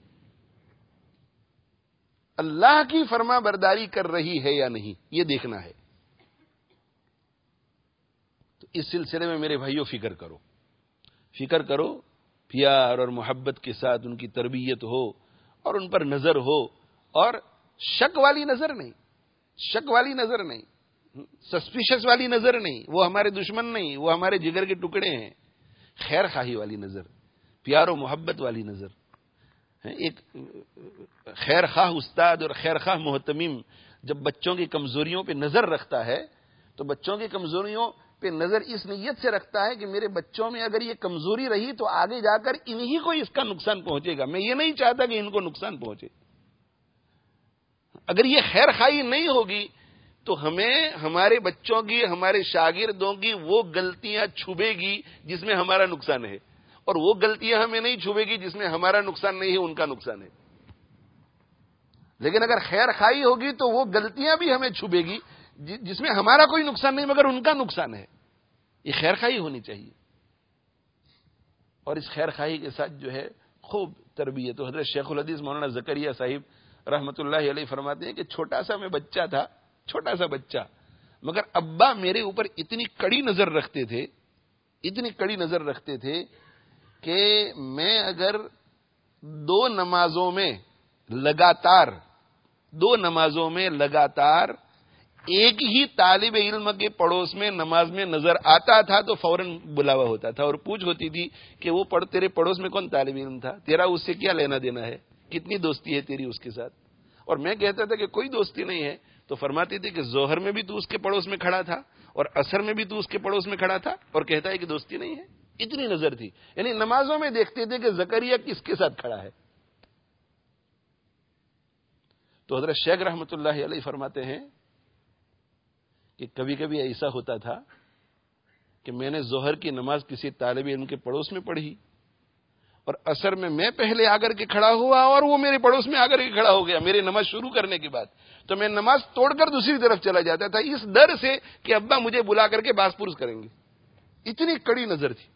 اللہ کی فرما برداری کر رہی ہے یا نہیں, یہ دیکھنا ہے. تو اس سلسلے میں میرے بھائیوں فکر کرو, فکر کرو, پیار اور محبت کے ساتھ ان کی تربیت ہو اور ان پر نظر ہو, اور شک والی نظر نہیں, شک والی نظر نہیں, سسپیشس والی نظر نہیں. وہ ہمارے دشمن نہیں, وہ ہمارے جگر کے ٹکڑے ہیں. خیر خواہی والی نظر, پیار و محبت والی نظر. ایک خیر خواہ استاد اور خیر خواہ محتمم جب بچوں کی کمزوریوں پہ نظر رکھتا ہے تو بچوں کی کمزوریوں پہ نظر اس نیت سے رکھتا ہے کہ میرے بچوں میں اگر یہ کمزوری رہی تو آگے جا کر انہی کو اس کا نقصان پہنچے گا. میں یہ نہیں چاہتا کہ ان کو نقصان پہنچے. اگر یہ خیر خواہی نہیں ہوگی تو ہمیں ہمارے بچوں کی, ہمارے شاگردوں کی وہ غلطیاں چھبے گی جس میں ہمارا نقصان ہے, اور وہ غلطیاں ہمیں نہیں چھوبے گی جس میں ہمارا نقصان نہیں ہے, ان کا نقصان ہے. لیکن اگر خیر خواہی ہوگی تو وہ غلطیاں بھی ہمیں چھوبے گی جس میں ہمارا کوئی نقصان نہیں مگر ان کا نقصان ہے. یہ خیر خواہی ہونی چاہیے, اور اس خیر خواہی کے ساتھ جو ہے خوب تربیت. تو حضرت شیخ الحدیث مولانا زکریا صاحب رحمۃ اللہ علیہ فرماتے ہیں کہ چھوٹا سا میں بچہ تھا, چھوٹا سا بچہ, مگر ابا میرے اوپر اتنی کڑی نظر رکھتے تھے, اتنی کڑی نظر رکھتے تھے کہ میں اگر دو نمازوں میں لگاتار دو نمازوں میں لگاتار ایک ہی طالب علم کے پڑوس میں نماز میں نظر آتا تھا تو فوراً بلاوا ہوتا تھا, اور پوچھ ہوتی تھی کہ وہ پڑھ تیرے پڑوس میں کون طالب علم تھا, تیرا اس سے کیا لینا دینا ہے, کتنی دوستی ہے تیری اس کے ساتھ. اور میں کہتا تھا کہ کوئی دوستی نہیں ہے, تو فرماتے تھے کہ ظہر میں بھی تو اس کے پڑوس میں کھڑا تھا اور عصر میں بھی تو اس کے پڑوس میں کھڑا تھا, اور کہتا ہے کہ دوستی نہیں ہے. اتنی نظر تھی, یعنی نمازوں میں دیکھتے تھے کہ زکریا کس کے ساتھ کھڑا ہے. تو حضرت شیخ رحمۃ اللہ علیہ فرماتے ہیں کہ کبھی کبھی ایسا ہوتا تھا کہ میں نے ظہر کی نماز کسی طالب علم کے پڑوس میں پڑھی, اور عصر میں میں پہلے آ کر کے کھڑا ہوا اور وہ میرے پڑوس میں آ کر کے کھڑا ہو گیا میری نماز شروع کرنے کے بعد. تو میں نماز توڑ کر دوسری طرف چلا جاتا تھا اس ڈر سے کہ ابا مجھے بلا کر کے باس پرس کریں گے. اتنی کڑی نظر تھی.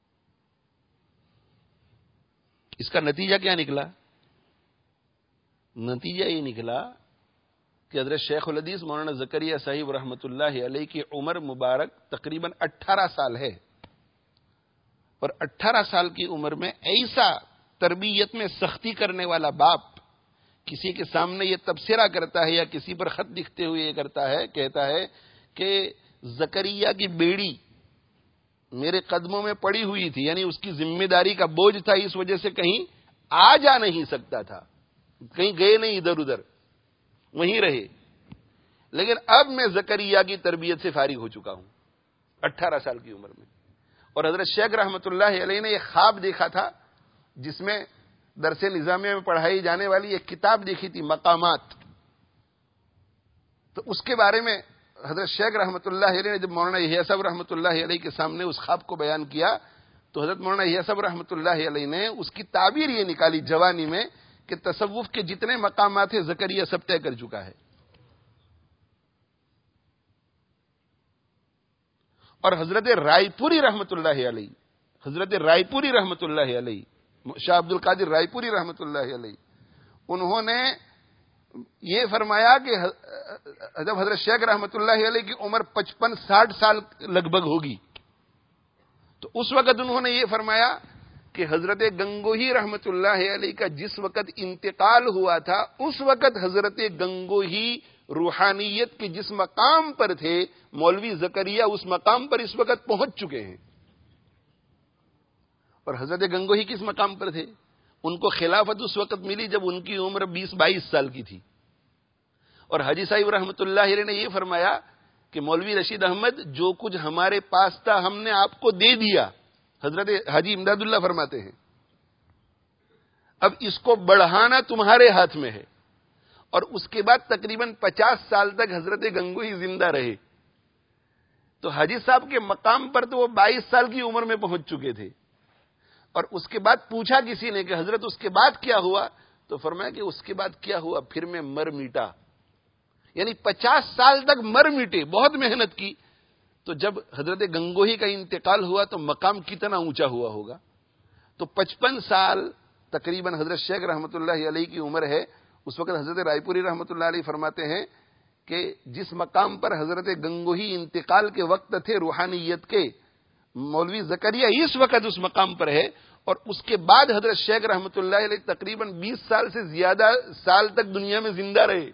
اس کا نتیجہ کیا نکلا؟ نتیجہ یہ نکلا کہ حضرت شیخ الحدیث مولانا زکریا صاحب رحمۃ اللہ علیہ کی عمر مبارک تقریباً اٹھارہ سال ہے، اور اٹھارہ سال کی عمر میں ایسا تربیت میں سختی کرنے والا باپ کسی کے سامنے یہ تبصرہ کرتا ہے یا کسی پر خط لکھتے ہوئے یہ کرتا ہے، کہتا ہے کہ زکریا کی بیڑی میرے قدموں میں پڑی ہوئی تھی، یعنی اس کی ذمہ داری کا بوجھ تھا، اس وجہ سے کہیں آ جا نہیں سکتا تھا، کہیں گئے نہیں ادھر ادھر، وہیں رہے. لیکن اب میں زکریا کی تربیت سے فارغ ہو چکا ہوں اٹھارہ سال کی عمر میں. اور حضرت شیخ رحمۃ اللہ علیہ نے ایک خواب دیکھا تھا جس میں درس نظامیہ میں پڑھائی جانے والی ایک کتاب دیکھی تھی، مقامات. تو اس کے بارے میں حضرت شیخ رحمۃ اللہ علیہ نے جب مولانا یحییٰ صاحب رحمۃ اللہ علیہ کے سامنے اس خواب کو بیان کیا تو حضرت مولانا یحییٰ صاحب رحمۃ اللہ علیہ نے اس کی تعبیر یہ نکالی جوانی میں کہ تصوف کے جتنے مقامات ہیں زکریا سب طے کر چکا ہے. اور حضرت رائے پوری رحمۃ اللہ علیہ حضرت رائے پوری رحمۃ اللہ علیہ شاہ عبد القادر رائے پوری رحمۃ اللہ علیہ انہوں نے یہ فرمایا کہ جب حضرت شیخ رحمۃ اللہ علیہ کی عمر پچپن ساٹھ سال لگ بھگ ہوگی تو اس وقت انہوں نے یہ فرمایا کہ حضرت گنگوہی رحمۃ اللہ علیہ کا جس وقت انتقال ہوا تھا اس وقت حضرت گنگوہی روحانیت کے جس مقام پر تھے مولوی زکریا اس مقام پر اس وقت پہنچ چکے ہیں. اور حضرت گنگوہی کس مقام پر تھے؟ ان کو خلافت اس وقت ملی جب ان کی عمر بیس بائیس سال کی تھی. اور حاجی صاحب رحمۃ اللہ علیہ نے یہ فرمایا کہ مولوی رشید احمد جو کچھ ہمارے پاس تھا ہم نے آپ کو دے دیا. حضرت حاجی امداد اللہ فرماتے ہیں اب اس کو بڑھانا تمہارے ہاتھ میں ہے. اور اس کے بعد تقریباً پچاس سال تک حضرت گنگوہی زندہ رہے. تو حاجی صاحب کے مقام پر تو وہ بائیس سال کی عمر میں پہنچ چکے تھے. اور اس کے بعد پوچھا کسی نے کہ حضرت اس کے بعد کیا ہوا تو فرمایا کہ اس کے بعد کیا ہوا پھر میں مر میٹا. یعنی پچاس سال تک مر میٹے، بہت محنت کی. تو جب حضرت گنگوہی کا انتقال ہوا تو مقام کتنا اونچا ہوا ہوگا. تو پچپن سال تقریباً حضرت شیخ رحمۃ اللہ علیہ کی عمر ہے. اس وقت حضرت رائے پوری رحمۃ اللہ علیہ فرماتے ہیں کہ جس مقام پر حضرت گنگوہی انتقال کے وقت تھے روحانیت کے، مولوی زکریا اس وقت اس مقام پر ہے. اور اس کے بعد حضرت شیخ رحمۃ اللہ علیہ تقریباً بیس سال سے زیادہ سال تک دنیا میں زندہ رہے.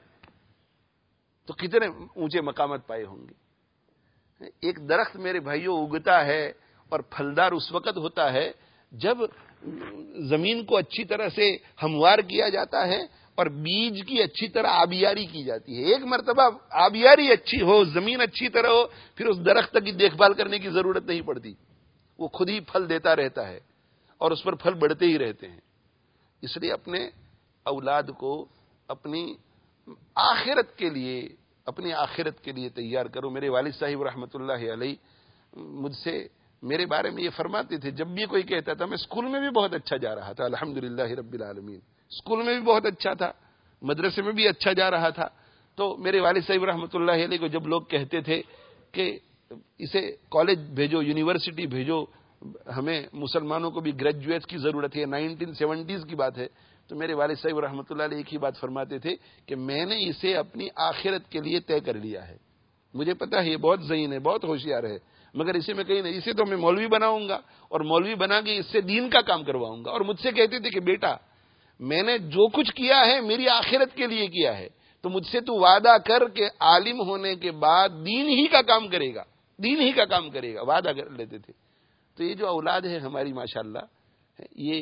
تو کتنے اونچے مقامات پائے ہوں گے. ایک درخت میرے بھائیوں اگتا ہے اور پھلدار اس وقت ہوتا ہے جب زمین کو اچھی طرح سے ہموار کیا جاتا ہے اور بیج کی اچھی طرح آبیاری کی جاتی ہے. ایک مرتبہ آبیاری اچھی ہو، زمین اچھی طرح ہو، پھر اس درخت کی دیکھ بھال کرنے کی ضرورت نہیں پڑتی، وہ خود ہی پھل دیتا رہتا ہے اور اس پر پھل بڑھتے ہی رہتے ہیں. اس لیے اپنے اولاد کو اپنی آخرت کے لیے اپنی آخرت کے لیے تیار کرو. میرے والد صاحب رحمۃ اللہ علیہ مجھ سے میرے بارے میں یہ فرماتے تھے، جب بھی کوئی کہتا تھا میں اسکول میں بھی بہت اچھا جا رہا تھا الحمدللہ رب العالمین، اسکول میں بھی بہت اچھا تھا، مدرسے میں بھی اچھا جا رہا تھا، تو میرے والد صاحب رحمۃ اللہ علیہ کو جب لوگ کہتے تھے کہ اسے کالج بھیجو، یونیورسٹی بھیجو، ہمیں مسلمانوں کو بھی گریجویٹس کی ضرورت ہے، نائنٹین سیونٹیز کی بات ہے، تو میرے والد صاحب رحمۃ اللہ علیہ ایک ہی بات فرماتے تھے کہ میں نے اسے اپنی آخرت کے لیے طے کر لیا ہے. مجھے پتا ہے یہ بہت ذہین ہے، بہت ہوشیار ہے، مگر اسے میں کہیں نہیں، اسے تو میں مولوی بناؤں گا اور مولوی بنا کے اس سے دین کا کام کرواؤں گا. اور مجھ سے کہتے تھے کہ بیٹا میں نے جو کچھ کیا ہے میری آخرت کے لیے کیا ہے، تو مجھ سے تو وعدہ کر کہ عالم ہونے کے بعد دین ہی کا کام کرے گا، دین ہی کا کام کرے گا، وعدہ کر لیتے تھے. تو یہ جو اولاد ہے ہماری ماشاءاللہ یہ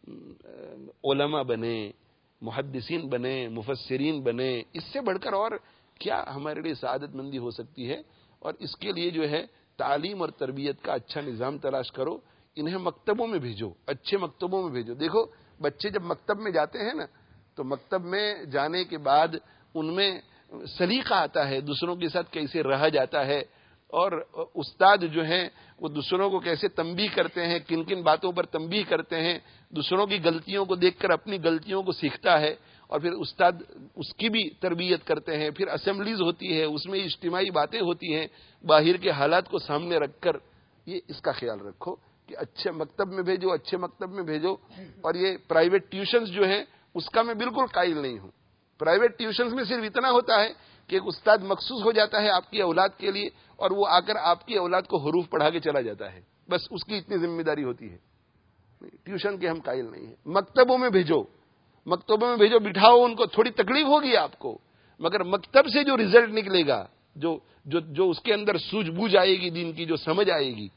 علماء بنے، محدثین بنے، مفسرین بنے، اس سے بڑھ کر اور کیا ہمارے لیے سعادت مندی ہو سکتی ہے. اور اس کے لیے جو ہے تعلیم اور تربیت کا اچھا نظام تلاش کرو، انہیں مکتبوں میں بھیجو، اچھے مکتبوں میں بھیجو. دیکھو بچے جب مکتب میں جاتے ہیں نا تو مکتب میں جانے کے بعد ان میں سلیقہ آتا ہے، دوسروں کے ساتھ کیسے رہا جاتا ہے، اور استاد جو ہیں وہ دوسروں کو کیسے تنبیہ کرتے ہیں، کن کن باتوں پر تنبیہ کرتے ہیں، دوسروں کی غلطیوں کو دیکھ کر اپنی غلطیوں کو سیکھتا ہے، اور پھر استاد اس کی بھی تربیت کرتے ہیں. پھر اسمبلیز ہوتی ہے، اس میں اجتماعی باتیں ہوتی ہیں، باہر کے حالات کو سامنے رکھ کر یہ اس کا خیال رکھو کہ اچھے مکتب میں بھیجو، اچھے مکتب میں بھیجو. اور یہ پرائیویٹ ٹیوشنز جو ہیں اس کا میں بالکل قائل نہیں ہوں. پرائیویٹ ٹیوشنز میں صرف اتنا ہوتا ہے کہ ایک استاد مخصوص ہو جاتا ہے آپ کی اولاد کے لیے اور وہ آ کر آپ کی اولاد کو حروف پڑھا کے چلا جاتا ہے، بس اس کی اتنی ذمہ داری ہوتی ہے. ٹیوشن کے ہم قائل نہیں ہیں. مکتبوں میں بھیجو، مکتبوں میں بھیجو، بٹھاؤ ان کو. تھوڑی تکلیف ہوگی آپ کو، مگر مکتب سے جو رزلٹ نکلے گا، جو جو جو اس کے اندر سوجھ بوجھ آئے گی، دین کی جو سمجھ آئے گی،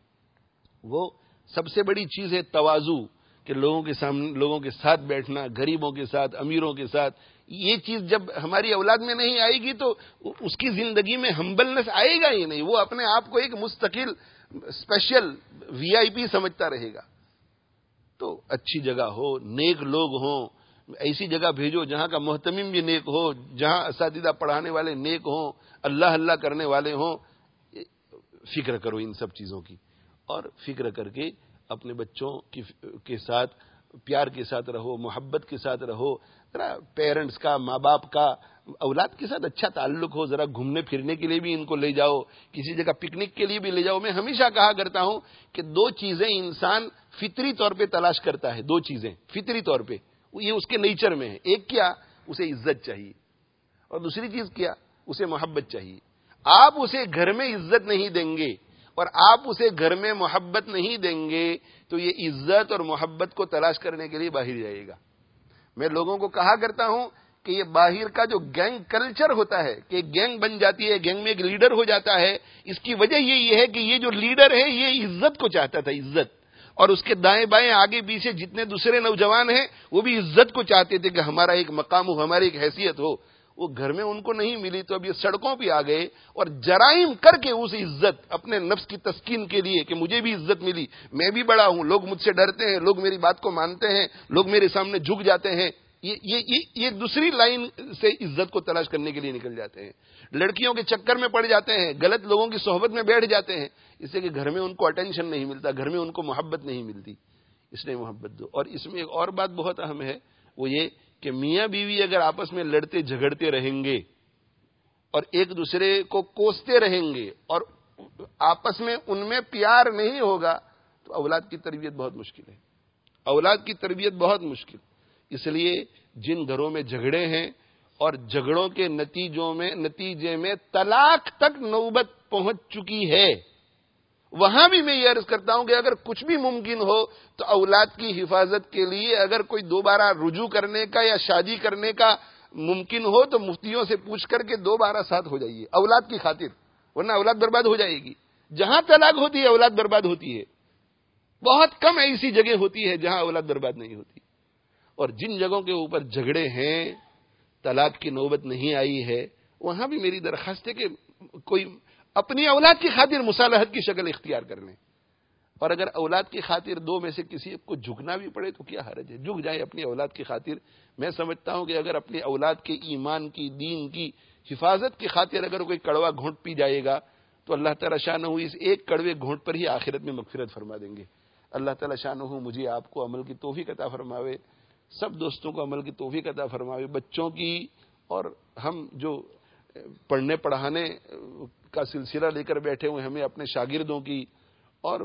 وہ سب سے بڑی چیز ہے تواضع، کہ لوگوں کے سامنے، لوگوں کے ساتھ بیٹھنا، غریبوں کے ساتھ، امیروں کے ساتھ. یہ چیز جب ہماری اولاد میں نہیں آئے گی تو اس کی زندگی میں ہمبلنس آئے گا ہی نہیں. وہ اپنے آپ کو ایک مستقل اسپیشل وی آئی پی سمجھتا رہے گا. تو اچھی جگہ ہو، نیک لوگ ہوں، ایسی جگہ بھیجو جہاں کا محتمم بھی نیک ہو، جہاں اساتذہ پڑھانے والے نیک ہوں، اللہ اللہ کرنے والے ہوں. فکر کرو ان سب چیزوں کی، اور فکر کر کے اپنے بچوں کے ساتھ پیار کے ساتھ رہو، محبت کے ساتھ رہو. ذرا پیرنٹس کا، ماں باپ کا اولاد کے ساتھ اچھا تعلق ہو. ذرا گھومنے پھرنے کے لیے بھی ان کو لے جاؤ، کسی جگہ پکنک کے لیے بھی لے جاؤ. میں ہمیشہ کہا کرتا ہوں کہ دو چیزیں انسان فطری طور پہ تلاش کرتا ہے، دو چیزیں فطری طور پہ، یہ اس کے نیچر میں ہے. ایک کیا؟ اسے عزت چاہیے، اور دوسری چیز کیا؟ اسے محبت چاہیے. آپ اسے گھر میں عزت نہیں دیں گے اور آپ اسے گھر میں محبت نہیں دیں گے تو یہ عزت اور محبت کو تلاش کرنے کے لیے باہر جائے گا. میں لوگوں کو کہا کرتا ہوں کہ یہ باہر کا جو گینگ کلچر ہوتا ہے، کہ گینگ بن جاتی ہے، گینگ میں ایک لیڈر ہو جاتا ہے، اس کی وجہ یہی ہے کہ یہ جو لیڈر ہے یہ عزت کو چاہتا تھا، عزت. اور اس کے دائیں بائیں آگے پیچھے جتنے دوسرے نوجوان ہیں وہ بھی عزت کو چاہتے تھے کہ ہمارا ایک مقام ہو، ہماری ایک حیثیت ہو. وہ گھر میں ان کو نہیں ملی تو اب یہ سڑکوں پہ آ گئے اور جرائم کر کے اس عزت اپنے نفس کی تسکین کے لیے کہ مجھے بھی عزت ملی، میں بھی بڑا ہوں، لوگ مجھ سے ڈرتے ہیں، لوگ میری بات کو مانتے ہیں، لوگ میرے سامنے جھک جاتے ہیں. یہ یہ یہ, یہ دوسری لائن سے عزت کو تلاش کرنے کے لیے نکل جاتے ہیں. لڑکیوں کے چکر میں پڑ جاتے ہیں، غلط لوگوں کی صحبت میں بیٹھ جاتے ہیں، اس سے کہ گھر میں ان کو اٹینشن نہیں ملتا، گھر میں ان کو محبت نہیں ملتی. اس لیے محبت دو. اور اس میں ایک اور بات بہت اہم ہے، وہ یہ کہ میاں بیوی اگر آپس میں لڑتے جھگڑتے رہیں گے اور ایک دوسرے کو کوستے رہیں گے اور آپس میں ان میں پیار نہیں ہوگا تو اولاد کی تربیت بہت مشکل ہے. اولاد کی تربیت بہت مشکل. اس لیے جن گھروں میں جھگڑے ہیں اور جھگڑوں کے نتیجوں میں نتیجے میں طلاق تک نوبت پہنچ چکی ہے، وہاں بھی میں یہ عرض کرتا ہوں کہ اگر کچھ بھی ممکن ہو تو اولاد کی حفاظت کے لیے اگر کوئی دوبارہ رجوع کرنے کا یا شادی کرنے کا ممکن ہو تو مفتیوں سے پوچھ کر کے دوبارہ ساتھ ہو جائیے اولاد کی خاطر، ورنہ اولاد برباد ہو جائے گی. جہاں طلاق ہوتی ہے اولاد برباد ہوتی ہے. بہت کم ایسی جگہ ہوتی ہے جہاں اولاد برباد نہیں ہوتی. اور جن جگہوں کے اوپر جھگڑے ہیں، طلاق کی نوبت نہیں آئی ہے، وہاں بھی میری درخواست ہے کہ کوئی اپنی اولاد کی خاطر مصالحت کی شکل اختیار کر لیں. اور اگر اولاد کی خاطر دو میں سے کسی کو جھکنا بھی پڑے تو کیا حرج ہے، جھک جائے اپنی اولاد کی خاطر. میں سمجھتا ہوں کہ اگر اپنی اولاد کے ایمان کی، دین کی حفاظت کی خاطر اگر کوئی کڑوا گھونٹ پی جائے گا تو اللہ تعالی شانہ اس ایک کڑوے گھونٹ پر ہی آخرت میں مغفرت فرما دیں گے. اللہ تعالی شانہ مجھے آپ کو عمل کی توفیق عطا فرماوے، سب دوستوں کو عمل کی توفیق عطا فرماوے، بچوں کی اور ہم جو پڑھنے پڑھانے کا سلسلہ لے کر بیٹھے ہوئے ہمیں اپنے شاگردوں کی اور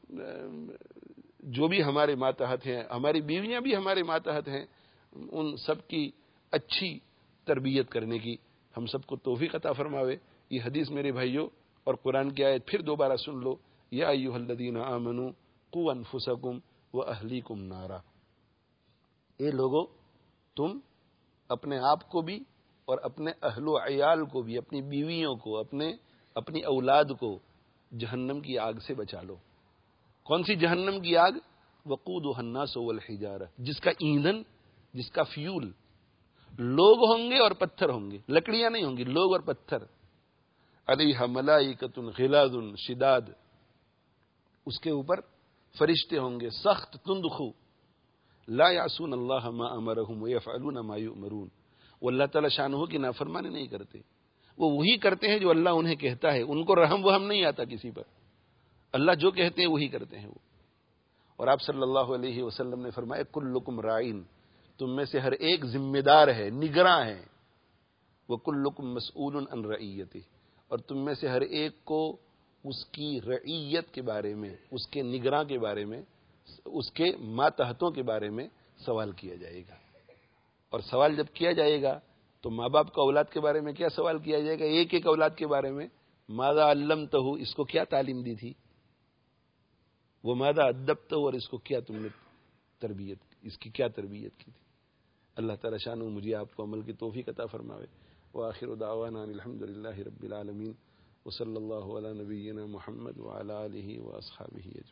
جو بھی ہمارے ماتحت ہیں، ہماری بیویاں بھی ہمارے ماتحت ہیں، ان سب کی اچھی تربیت کرنے کی ہم سب کو توفیق عطا فرماوے. یہ حدیث میرے بھائیوں اور قرآن کی آیت پھر دوبارہ سن لو. یا ایھا الذین آمنوا قوا انفسکم واہلیکم نارا. اے لوگو، تم اپنے آپ کو بھی اور اپنے اہل و عیال کو بھی، اپنی بیویوں کو، اپنے اپنی اولاد کو جہنم کی آگ سے بچا لو. کون سی جہنم کی آگ؟ وقودها الناس والحجارہ، جس کا ایندھن، جس کا فیول لوگ ہوں گے اور پتھر ہوں گے، لکڑیاں نہیں ہوں گی، لوگ اور پتھر. علیہا ملائکۃ غلاظ شداد، اس کے اوپر فرشتے ہوں گے سخت تندخو. لا یعصون اللہ ما امرہم ویفعلون ما یؤمرون. وہ اللہ تعالی شانہ کی نافرمانی نہیں کرتے، وہ وہی کرتے ہیں جو اللہ انہیں کہتا ہے. ان کو رحم وہم نہیں آتا کسی پر، اللہ جو کہتے ہیں وہی کرتے ہیں وہ. اور آپ صلی اللہ علیہ وسلم نے فرمایا کلکم راعین، تم میں سے ہر ایک ذمہ دار ہے، نگراں ہے. وکلکم مسئول عن رعیتہ، اور تم میں سے ہر ایک کو اس کی رعیت کے بارے میں، اس کے نگراں کے بارے میں، اس کے ماتحتوں کے بارے میں سوال کیا جائے گا. اور سوال جب کیا جائے گا تو ماں باپ کا اولاد کے بارے میں کیا سوال کیا جائے گا؟ ایک ایک اولاد کے بارے میں ماذا علمتہ، اس کو کیا تعلیم دی تھی، وہ ماذا ادبتہ، اور اس کو کیا تم نے تربیت، اس کی کیا تربیت کی تھی۔ اللہ تعالی شانہ مجھے آپ کو عمل کی توفیق عطا فرماوے۔ وآخر دعوانا الحمد للہ رب العالمین، وصلی اللہ علی نبینا محمد وعلی آلہ واصحابہ اجمعین۔